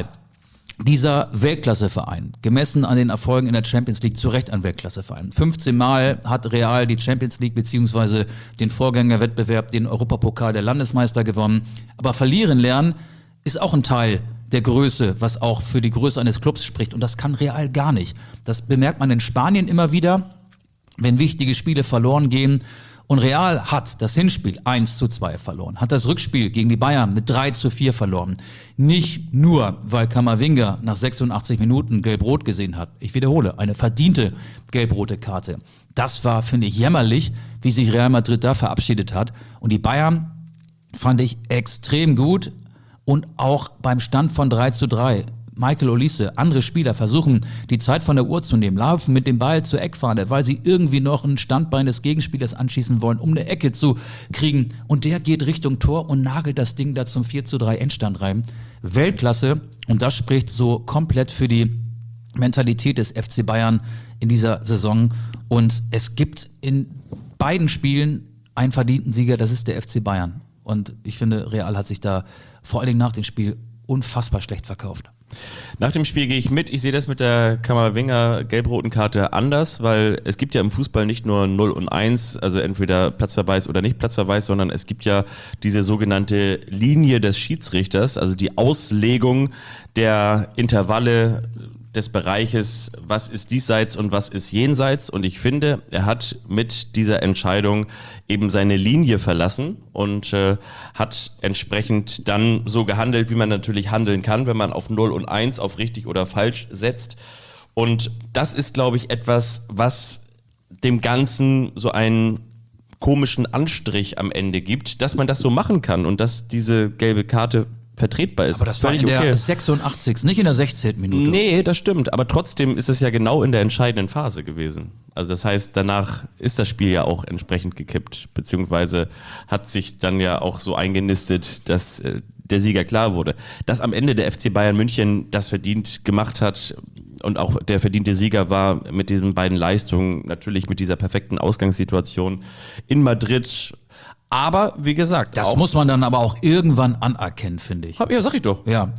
dieser Weltklasseverein, gemessen an den Erfolgen in der Champions League, zu Recht ein Weltklasseverein. 15 Mal hat Real die Champions League bzw. den Vorgängerwettbewerb, den Europapokal der Landesmeister gewonnen. Aber verlieren lernen ist auch ein Teil der Größe, was auch für die Größe eines Clubs spricht. Und das kann Real gar nicht. Das bemerkt man in Spanien immer wieder, wenn wichtige Spiele verloren gehen. Und Real hat das Hinspiel 1:2 verloren, hat das Rückspiel gegen die Bayern mit 3:4 verloren. Nicht nur, weil Kamavinga nach 86 Minuten gelb-rot gesehen hat. Ich wiederhole, eine verdiente gelb-rote Karte. Das war, finde ich, jämmerlich, wie sich Real Madrid da verabschiedet hat. Und die Bayern fand ich extrem gut. Und auch beim Stand von 3:3. Michael Olise, andere Spieler versuchen, die Zeit von der Uhr zu nehmen, laufen mit dem Ball zur Eckfahne, weil sie irgendwie noch ein Standbein des Gegenspielers anschießen wollen, um eine Ecke zu kriegen. Und der geht Richtung Tor und nagelt das Ding da zum 4:3 Endstand rein. Weltklasse. Und das spricht so komplett für die Mentalität des FC Bayern in dieser Saison. Und es gibt in beiden Spielen einen verdienten Sieger, das ist der FC Bayern. Und ich finde, Real hat sich da vor allen Dingen nach dem Spiel unfassbar schlecht verkauft. Nach dem Spiel gehe ich mit. Ich sehe das mit der Kamavinga gelb-roten Karte anders, weil es gibt ja im Fußball nicht nur 0 und 1, also entweder Platzverweis oder nicht Platzverweis, sondern es gibt ja diese sogenannte Linie des Schiedsrichters, also die Auslegung der Intervalle des Bereiches, was ist diesseits und was ist jenseits. Und ich finde, er hat mit dieser Entscheidung eben seine Linie verlassen und hat entsprechend dann so gehandelt, wie man natürlich handeln kann, wenn man auf 0 und 1, auf richtig oder falsch setzt. Und das ist, glaube ich, etwas, was dem Ganzen so einen komischen Anstrich am Ende gibt, dass man das so machen kann und dass diese gelbe Karte vertretbar ist. Aber das war in der 86., nicht in der 16. Minute. Nee, das stimmt. Aber trotzdem ist es ja genau in der entscheidenden Phase gewesen. Also das heißt, danach ist das Spiel ja auch entsprechend gekippt, beziehungsweise hat sich dann ja auch so eingenistet, dass der Sieger klar wurde. Dass am Ende der FC Bayern München das verdient gemacht hat und auch der verdiente Sieger war mit diesen beiden Leistungen, natürlich mit dieser perfekten Ausgangssituation in Madrid. Aber, wie gesagt, Das muss man dann aber auch irgendwann anerkennen, finde ich. Ja, sag ich doch. Ja.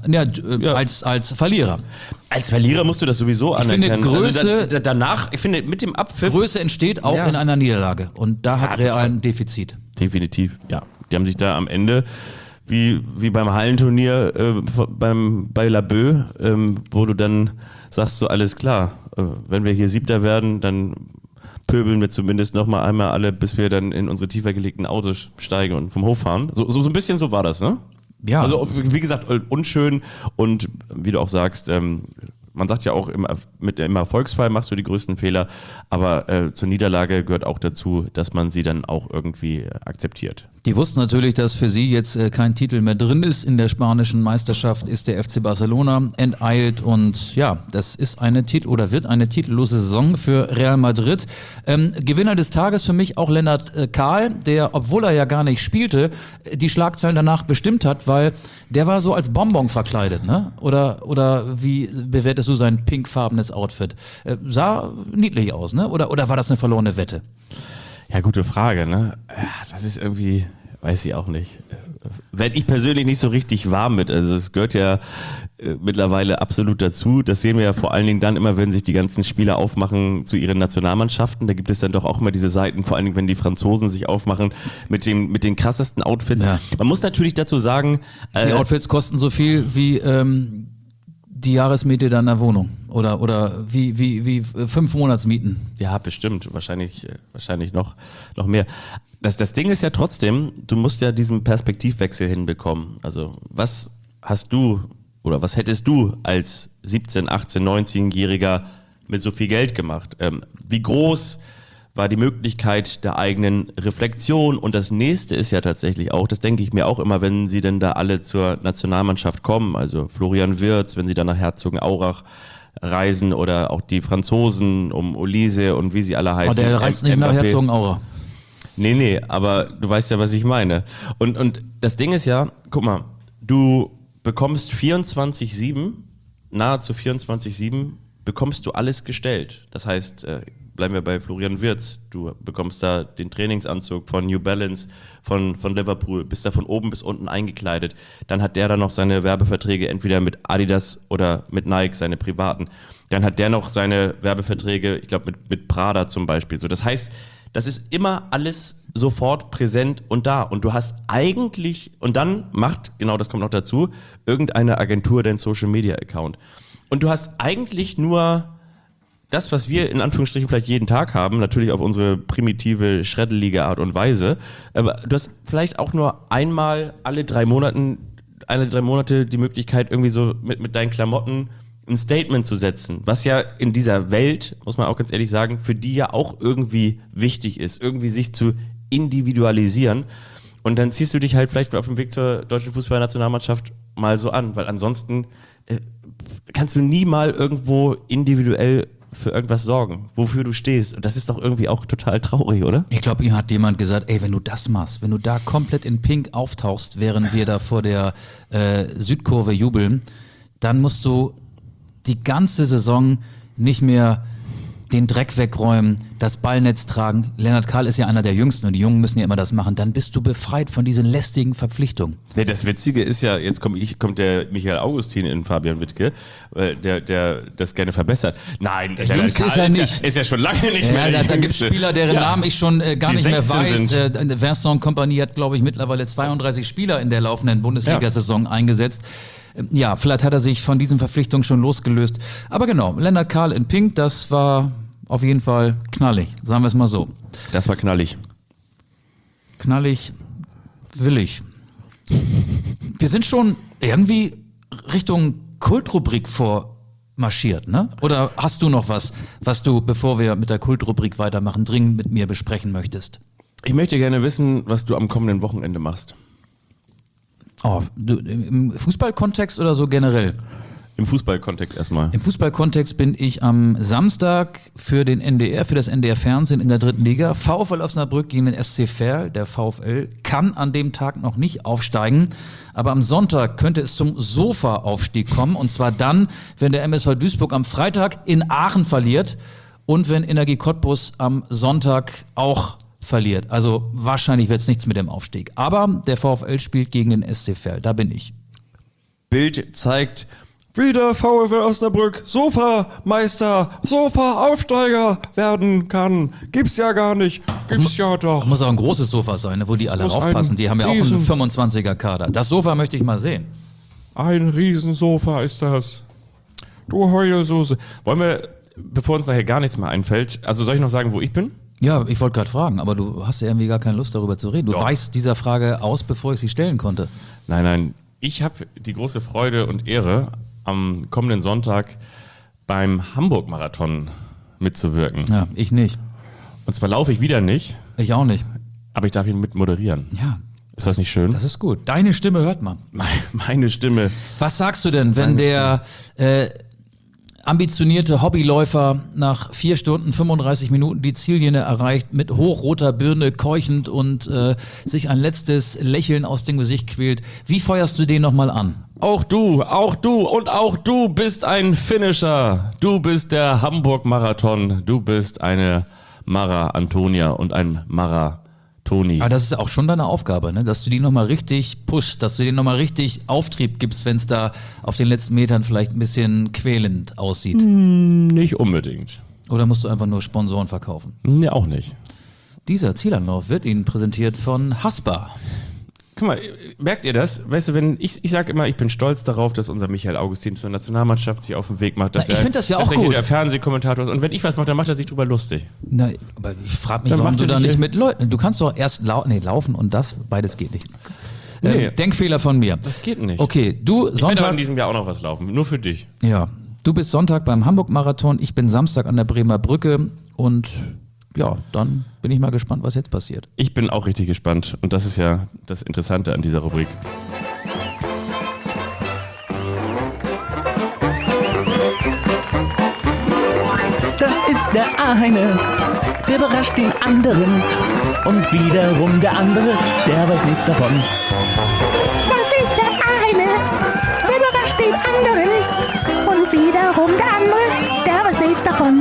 Als Verlierer. Als Verlierer musst du das sowieso anerkennen. finde, Größe- also danach, ich finde, mit dem Abpfiff... Größe entsteht auch in einer Niederlage. Und da hat Real ein Defizit. Definitiv, ja. Die haben sich da am Ende, wie beim Hallenturnier bei Laboe, wo du dann sagst, so alles klar, wenn wir hier Siebter werden, dann pöbeln wir zumindest noch mal einmal alle, bis wir dann in unsere tiefer gelegten Autos steigen und vom Hof fahren. So ein bisschen so war das, ne? Ja. Also wie gesagt, unschön und wie du auch sagst, man sagt ja auch, im Erfolgsfall machst du die größten Fehler, aber zur Niederlage gehört auch dazu, dass man sie dann auch irgendwie akzeptiert. Die wussten natürlich, dass für sie jetzt kein Titel mehr drin ist. In der spanischen Meisterschaft ist der FC Barcelona enteilt und ja, das ist wird eine titellose Saison für Real Madrid. Gewinner des Tages für mich auch Lennart Kahl, der, obwohl er ja gar nicht spielte, die Schlagzeilen danach bestimmt hat, weil der war so als Bonbon verkleidet, ne? Oder wie bewertest du sein pinkfarbenes Outfit? Sah niedlich aus, ne? Oder war das eine verlorene Wette? Ja, gute Frage, ne? Das ist irgendwie, weiß ich auch nicht. Werde ich persönlich nicht so richtig warm mit. Also es gehört ja mittlerweile absolut dazu. Das sehen wir ja vor allen Dingen dann immer, wenn sich die ganzen Spieler aufmachen zu ihren Nationalmannschaften. Da gibt es dann doch auch immer diese Seiten, vor allen Dingen, wenn die Franzosen sich aufmachen mit den krassesten Outfits. Ja. Man muss natürlich dazu sagen... die Outfits kosten so viel wie... die Jahresmiete deiner Wohnung oder wie 5 Monatsmieten. Ja, bestimmt. Wahrscheinlich noch mehr. Das Ding ist ja trotzdem, du musst ja diesen Perspektivwechsel hinbekommen. Also was hast du oder was hättest du als 17, 18, 19-Jähriger mit so viel Geld gemacht? Wie groß war die Möglichkeit der eigenen Reflexion? Und das nächste ist ja tatsächlich auch, das denke ich mir auch immer, wenn sie denn da alle zur Nationalmannschaft kommen, also Florian Wirtz, wenn sie dann nach Herzogenaurach reisen oder auch die Franzosen um Olise und wie sie alle heißen. Aber der reist nicht nach Herzogenaurach. Nee, aber du weißt ja, was ich meine. Und das Ding ist ja, guck mal, du bekommst 24/7, nahezu 24/7, bekommst du alles gestellt. Das heißt, bleiben wir bei Florian Wirtz, du bekommst da den Trainingsanzug von New Balance, von Liverpool, bist da von oben bis unten eingekleidet. Dann hat der da noch seine Werbeverträge entweder mit Adidas oder mit Nike, seine privaten. Dann hat der noch seine Werbeverträge, ich glaube mit Prada zum Beispiel. So, das heißt, das ist immer alles sofort präsent und da. Und du hast eigentlich, und dann macht, genau das kommt noch dazu, irgendeine Agentur deinen Social-Media-Account. Und du hast eigentlich nur das, was wir in Anführungsstrichen vielleicht jeden Tag haben, natürlich auf unsere primitive, schreddelige Art und Weise, aber du hast vielleicht auch nur einmal alle 3 Monate die Möglichkeit, irgendwie so mit deinen Klamotten ein Statement zu setzen, was ja in dieser Welt, muss man auch ganz ehrlich sagen, für die ja auch irgendwie wichtig ist, irgendwie sich zu individualisieren. Und dann ziehst du dich halt vielleicht auf dem Weg zur deutschen Fußballnationalmannschaft mal so an, weil ansonsten kannst du nie mal irgendwo individuell für irgendwas sorgen, wofür du stehst. Und das ist doch irgendwie auch total traurig, oder? Ich glaube, ihm hat jemand gesagt, ey, wenn du das machst, wenn du da komplett in Pink auftauchst, während wir da vor der Südkurve jubeln, dann musst du die ganze Saison nicht mehr den Dreck wegräumen, das Ballnetz tragen. Lennart Kahl ist ja einer der Jüngsten und die Jungen müssen ja immer das machen. Dann bist du befreit von diesen lästigen Verpflichtungen. Nee, das Witzige ist ja, jetzt kommt der Michael Augustin in Fabian Wittke, der das gerne verbessert. Nein, der Lennart Kahl ist er nicht. Ist ja schon lange nicht mehr. Da gibt es Spieler, deren Namen ich schon gar nicht mehr weiß. Sind. Vincent Kompany hat, glaube ich, mittlerweile 32 Spieler in der laufenden Bundesliga-Saison eingesetzt. Ja, vielleicht hat er sich von diesen Verpflichtungen schon losgelöst. Aber genau, Lennart Kahl in Pink, das war auf jeden Fall knallig, sagen wir es mal so. Das war knallig. Knallig, willig. Wir sind schon irgendwie Richtung Kultrubrik vormarschiert, ne? Oder hast du noch was du, bevor wir mit der Kultrubrik weitermachen, dringend mit mir besprechen möchtest? Ich möchte gerne wissen, was du am kommenden Wochenende machst. Oh, im Fußballkontext oder so generell? Im Fußballkontext erstmal. Im Fußballkontext bin ich am Samstag für den NDR, für das NDR-Fernsehen in der 3. Liga. VfL Osnabrück gegen den SC Verl. Der VfL kann an dem Tag noch nicht aufsteigen. Aber am Sonntag könnte es zum Sofa-Aufstieg kommen. Und zwar dann, wenn der MSV Duisburg am Freitag in Aachen verliert und wenn Energie Cottbus am Sonntag auch verliert. Also wahrscheinlich wird es nichts mit dem Aufstieg. Aber der VfL spielt gegen den SC Verl. Da bin ich. Bild zeigt, wie der VfL Osnabrück Sofa-Meister, Sofa-Aufsteiger werden kann. Gibt's ja gar nicht. Gibt's ja doch. Muss auch ein großes Sofa sein, ne, wo die alle raufpassen. Die haben ja auch einen 25er-Kader. Das Sofa möchte ich mal sehen. Ein Riesensofa ist das. Du Heulsoße. Wollen wir bevor uns nachher gar nichts mehr einfällt, also soll ich noch sagen, wo ich bin? Ja, ich wollte gerade fragen, aber du hast ja irgendwie gar keine Lust darüber zu reden. Du Doch. weichst dieser Frage aus, bevor ich sie stellen konnte. Nein, ich habe die große Freude und Ehre, am kommenden Sonntag beim Hamburg-Marathon mitzuwirken. Ja, ich nicht. Und zwar laufe ich wieder nicht, Ich auch nicht. aber ich darf ihn mit moderieren. Ja, Ist das nicht schön? das ist gut. Deine Stimme hört man. Meine Stimme. Was sagst du denn, wenn der ambitionierte Hobbyläufer nach 4 Stunden 35 Minuten die Ziellinie erreicht, mit hochroter Birne keuchend und sich ein letztes Lächeln aus dem Gesicht quält? Wie feuerst du den nochmal an? Auch du und auch du bist ein Finisher. Du bist der Hamburg-Marathon. Du bist eine Mara Antonia und ein Mara Toni. Aber das ist auch schon deine Aufgabe, ne? Dass du die nochmal richtig pushst, dass du denen nochmal richtig Auftrieb gibst, wenn es da auf den letzten Metern vielleicht ein bisschen quälend aussieht. Nicht unbedingt. Oder musst du einfach nur Sponsoren verkaufen? Nee, auch nicht. Dieser Zielanlauf wird Ihnen präsentiert von Haspa. Guck mal, merkt ihr das? Weißt du, wenn ich sage immer, ich bin stolz darauf, dass unser Michael Augustin zur Nationalmannschaft sich auf den Weg macht. Dass Na, ich finde das ja dass auch er hier gut. der Fernsehkommentator ist. Und wenn ich was mache, dann macht er sich drüber lustig. Na, aber ich frage mich, Dann warum macht du er da sich nicht ja- mit Leuten. Du kannst doch erst laufen und das, beides geht nicht. Nee. Denkfehler von mir. Das geht nicht. Okay, du Ich werde aber Sonntag. in diesem Jahr auch noch was laufen. Nur für dich. Ja, du bist Sonntag beim Hamburg-Marathon, ich bin Samstag an der Bremer Brücke und ja, dann bin ich mal gespannt, was jetzt passiert. Ich bin auch richtig gespannt. Und das ist ja das Interessante an dieser Rubrik. Das ist der eine, der überrascht den anderen. Und wiederum der andere, der weiß nichts davon. Das ist der eine, der überrascht den anderen. Und wiederum der andere, der weiß nichts davon.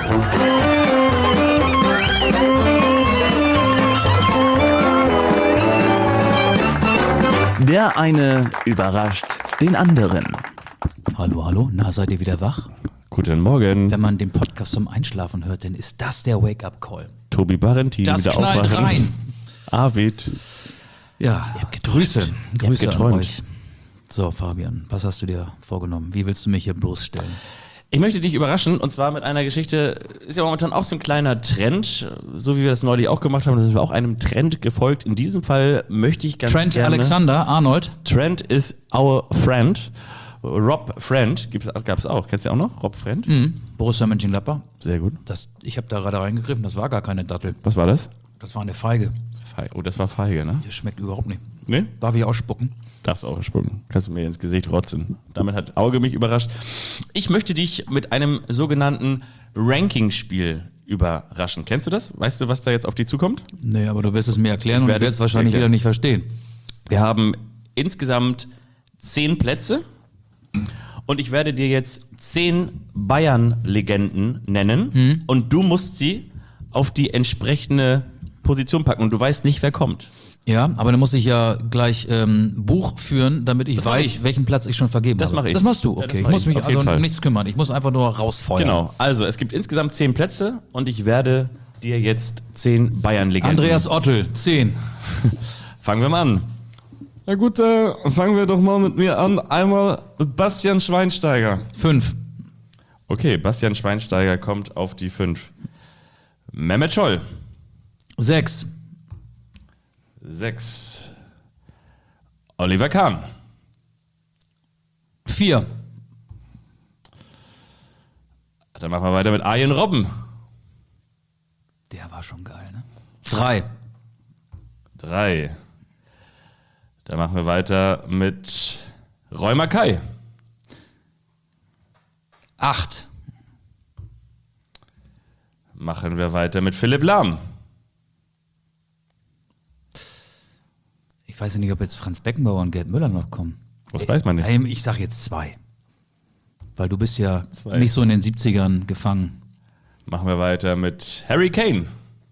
Der eine überrascht den anderen. Hallo, hallo, na, seid ihr wieder wach? Guten Morgen. Wenn man den Podcast zum Einschlafen hört, dann ist das der Wake-up-Call. Tobi Barentin Das wieder knallt aufwachen. rein. Arvid. Ja, Grüße an geträumt. euch. So, Fabian, was hast du dir vorgenommen? Wie willst du mich hier bloßstellen? Ich möchte dich überraschen, und zwar mit einer Geschichte, ist ja momentan auch so ein kleiner Trend, so wie wir das neulich auch gemacht haben, da sind wir auch einem Trend gefolgt. In diesem Fall möchte ich ganz Trent gerne... Alexander Arnold. Trent is our friend. Rob Friend, gab es auch. Kennst du auch noch? Rob Friend? Borussia Mönchengladbach. Sehr gut. Ich habe da gerade reingegriffen, das war gar keine Dattel. Was war das? Das war eine Feige. Oh, das war Feige, ne? Das schmeckt überhaupt nicht. Ne? Darf ich ausspucken? Darfst du auch spucken. Kannst du mir ins Gesicht rotzen. Damit hat Auge mich überrascht. Ich möchte dich mit einem sogenannten Ranking-Spiel überraschen. Kennst du das? Weißt du, was da jetzt auf dich zukommt? Nee, aber du wirst es mir erklären und ich werde werde es es wahrscheinlich erklären. wieder nicht verstehen. Wir haben insgesamt 10 Plätze. Und ich werde dir jetzt 10 Bayern-Legenden nennen. Und du musst sie auf die entsprechende Position packen. Und du weißt nicht, wer kommt. Ja, aber dann muss ich ja gleich Buch führen, damit ich Das mach weiß, ich. welchen Platz ich schon vergeben Das habe. mache ich. Das machst du, Ja, das okay. Ich mach muss ich, mich auf jeden also Fall. um nichts kümmern. Ich muss einfach nur rausfeuern. Genau. Also, es gibt insgesamt 10 Plätze. Und ich werde dir jetzt 10 Bayern-Legenden. Andreas Ottel, 10. Fangen wir mal an. Na gut, fangen wir doch mal mit mir an. Einmal mit Bastian Schweinsteiger. 5. Okay, Bastian Schweinsteiger kommt auf die 5. Mehmet Scholl. 6. 6. Oliver Kahn. 4. Dann machen wir weiter mit Arjen Robben. Der war schon geil, ne? 3. 3. Dann machen wir weiter mit Roy Mackay. 8. Machen wir weiter mit Philipp Lahm. Ich weiß ja nicht, ob jetzt Franz Beckenbauer und Gerd Müller noch kommen. Was weiß man nicht. Ich sag jetzt 2. Weil du bist ja 2. nicht so in den 70ern gefangen. Machen wir weiter mit Harry Kane.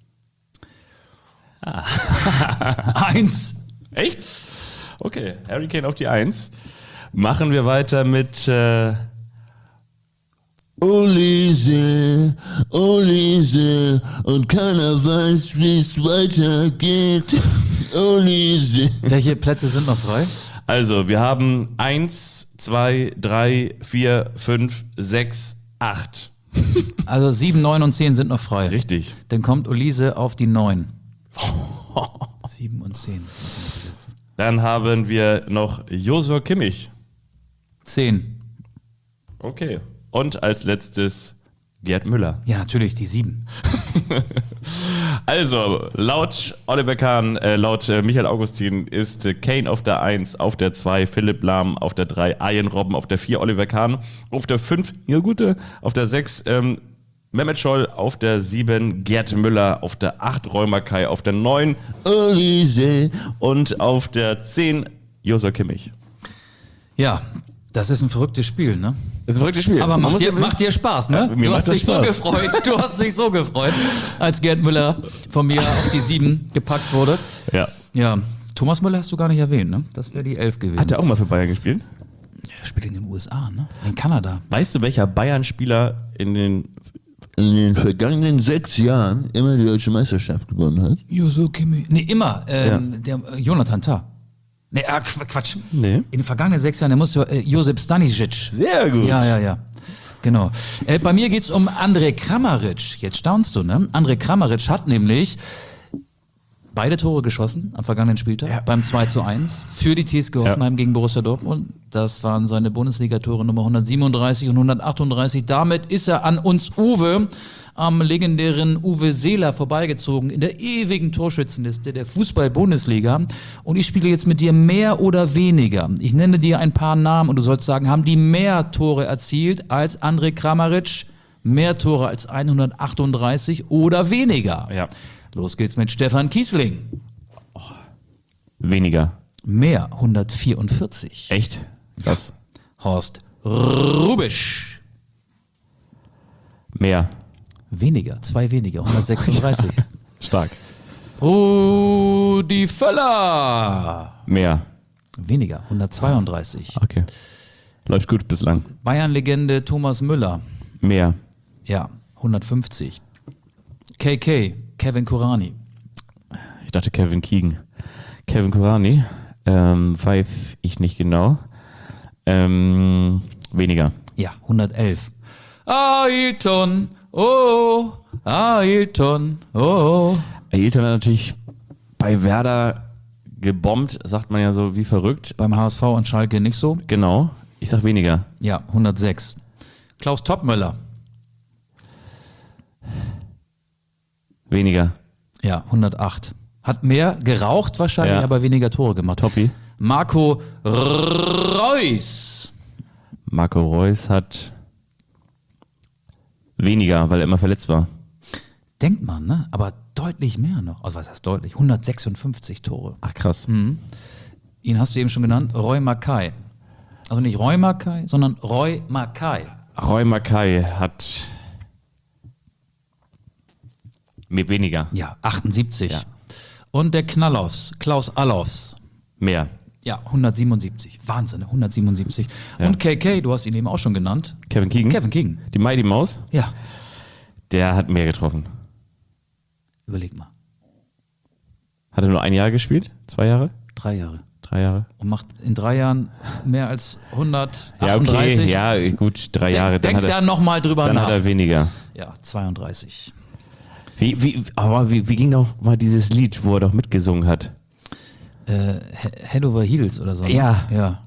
1. Echt? Okay, Harry Kane auf die 1. Machen wir weiter mit Olise, Olise, und keiner weiß, wie es weitergeht. Olise. Welche Plätze sind noch frei? Also, wir haben 1, 2, 3, 4, 5, 6, 8. Also 7, 9 und 10 sind noch frei. Richtig. Dann kommt Olise auf die 9. 7 und 10 müssen wir besetzen. Dann haben wir noch Joshua Kimmich. 10. Okay. Und als letztes Gerd Müller. Ja, natürlich, die 7. Also, laut Oliver Kahn, laut Michael Augustin ist Kane auf der 1, auf der 2 Philipp Lahm, auf der 3 Arjen Robben, auf der 4 Oliver Kahn, auf der 5 Gute, auf der 6 Mehmet Scholl, auf der 7 Gerd Müller, auf der 8 Roy Mackay, auf der 9 Olise. und auf der 10 Joshua Kimmich. Ja, das ist ein verrücktes Spiel, ne? Das ist ein verrücktes Spiel. Aber Man muss macht dir Spaß, ne? Ja, mir Du macht hast das dich so Spaß. gefreut. Du hast dich so gefreut, als Gerd Müller von mir auf die 7 gepackt wurde. Ja. Ja, Thomas Müller hast du gar nicht erwähnt, ne? Das wäre die 11 gewesen. Hat er auch mal für Bayern gespielt? Er spielt in den USA, ne? In Kanada. Weißt du, welcher Bayern-Spieler in den In den vergangenen 6 Jahren immer die deutsche Meisterschaft gewonnen hat. Joso Kimmich. Nee, immer. Der Jonathan Tah. Nee, Quatsch. Nee. In den vergangenen 6 Jahren, der muss Josip Stanisic. Sehr gut. Ja. Genau. Bei mir geht's um Andrej Kramaric. Jetzt staunst du, ne? Andrej Kramaric hat nämlich beide Tore geschossen am vergangenen Spieltag beim 2:1 für die TSG Hoffenheim gegen Borussia Dortmund. Das waren seine Bundesliga-Tore Nummer 137 und 138. Damit ist er an uns Uwe, am legendären Uwe Seeler, vorbeigezogen in der ewigen Torschützenliste der Fußball-Bundesliga. Und ich spiele jetzt mit dir mehr oder weniger. Ich nenne dir ein paar Namen und du sollst sagen, haben die mehr Tore erzielt als Andrej Kramaric? Mehr Tore als 138 oder weniger? Ja. Los geht's mit Stefan Kiesling. Weniger. Mehr, 144. Echt? Krass. Horst Rubisch. Mehr. Weniger, 2 weniger, 136. Stark. Rudi Völler. Mehr. Weniger, 132. Okay. Läuft gut bislang. Bayern-Legende Thomas Müller. Mehr. Ja, 150. KK, Kevin Kurani. Ich dachte Kevin Keegan. Kevin Kurani. Weiß ich nicht genau. Weniger. Ja, 111. Ailton, oh, Ailton, oh. Ailton hat natürlich bei Werder gebombt, sagt man ja so wie verrückt. Beim HSV und Schalke nicht so. Genau. Ich sag weniger. Ja, 106. Klaus Toppmöller. Weniger. Ja, 108. Hat mehr geraucht wahrscheinlich, Ja. aber weniger Tore gemacht. Toppi. Marco Reus. Marco Reus hat weniger, weil er immer verletzt war. Denkt man, ne? Aber deutlich mehr noch. Also was heißt deutlich? 156 Tore. Ach krass. Ihn hast du eben schon genannt, Roy Mackay. Also nicht Roy Mackay, sondern Roy Mackay. Roy Mackay hat mit weniger. Ja, 78. Ja. Und der Knallofs, Klaus Allofs. Mehr. Ja, 177. Wahnsinn, 177. Und KK, du hast ihn eben auch schon genannt. Kevin Keegan. Kevin Keegan. Die Mighty Maus. Ja, Der hat mehr getroffen. überleg mal. Hat er nur 1 Jahr gespielt? 2 Jahre? 3 Jahre. 3 Jahre? Und macht in 3 Jahren mehr als 138. Ja, okay. Ja, gut. 3 Jahre. Denk da nochmal drüber dann nach. hat er weniger. Ja, 32. Wie ging doch mal dieses Lied, wo er doch mitgesungen hat? Head over Heels oder so. ne? Ja. Ja.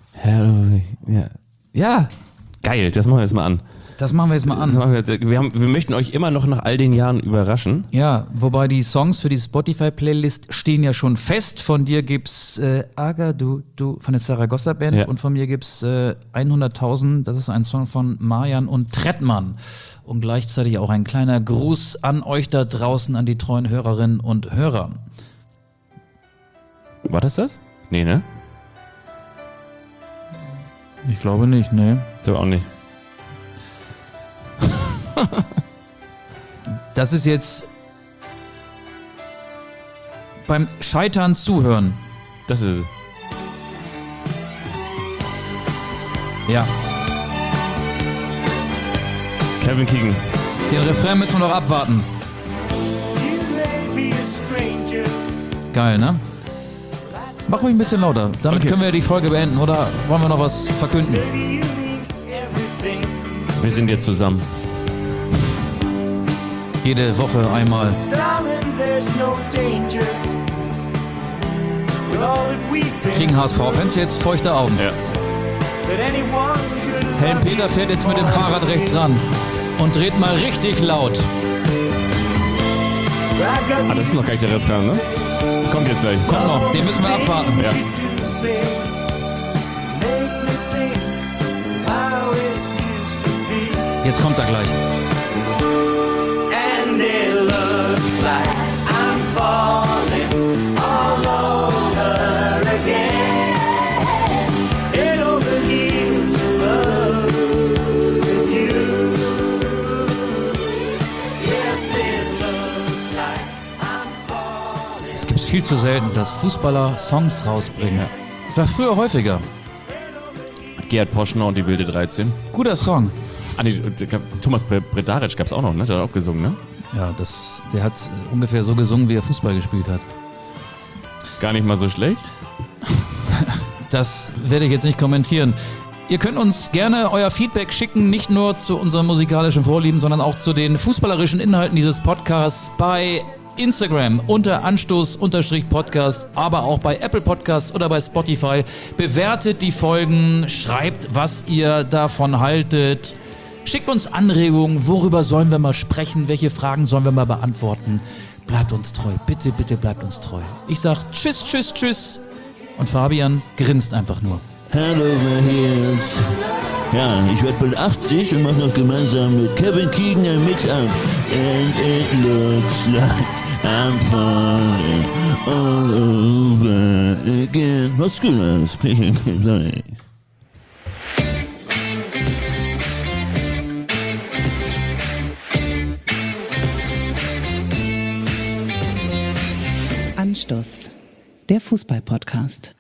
Ja. Geil, das machen wir jetzt mal an. Das machen wir jetzt mal Das an. machen wir, jetzt. Wir möchten euch immer noch nach all den Jahren überraschen. Ja, wobei die Songs für die Spotify-Playlist stehen ja schon fest. Von dir gibt's Aga, du von der Zaragoza Band Ja. und von mir gibt's 100.000. Das ist ein Song von Marjan und Trettmann. Und gleichzeitig auch ein kleiner Gruß an euch da draußen, an die treuen Hörerinnen und Hörer. War das das? Nee, ne? Ich glaube nicht, ne? So auch nicht. Das ist jetzt beim Scheitern zuhören. Das ist es. Ja, Kevin Keegan. den Refrain müssen wir noch abwarten. Geil, ne? Mach ruhig ein bisschen lauter. Damit Okay. können wir die Folge beenden. Oder wollen wir noch was verkünden? Wir sind jetzt zusammen. Jede Woche einmal. Kriegen HSV-Fans jetzt feuchte Augen. Ja. Helm-Peter fährt jetzt mit dem Fahrrad rechts ran und dreht mal richtig laut. Ah, das ist noch gar nicht der Refrain, ne? Kommt jetzt gleich. Kommt noch, den müssen wir abwarten. Ja. Jetzt kommt er gleich. Es gibt viel zu selten, dass Fußballer Songs rausbringen. Das war früher häufiger. Gerhard Poschner und die wilde 13. Guter Song. Ah, nee, Thomas Bredaric gab's auch noch, ne? Der hat auch gesungen, ne? Ja, der hat ungefähr so gesungen, wie er Fußball gespielt hat. Gar nicht mal so schlecht. Das werde ich jetzt nicht kommentieren. Ihr könnt uns gerne euer Feedback schicken, nicht nur zu unseren musikalischen Vorlieben, sondern auch zu den fußballerischen Inhalten dieses Podcasts bei Instagram unter Anstoß_Podcast, aber auch bei Apple Podcasts oder bei Spotify. Bewertet die Folgen, schreibt, was ihr davon haltet. Schickt uns Anregungen, worüber sollen wir mal sprechen, welche Fragen sollen wir mal beantworten. Bleibt uns treu, bitte, bitte bleibt uns treu. Ich sag tschüss, tschüss, tschüss und Fabian grinst einfach nur. Hand over heels. Ja, ich werde bald 80 und mach noch gemeinsam mit Kevin Keegan ein Mix-Up. And it looks like I'm falling all over again. Mach's gut, alles. Anstoß, der Fußball-Podcast.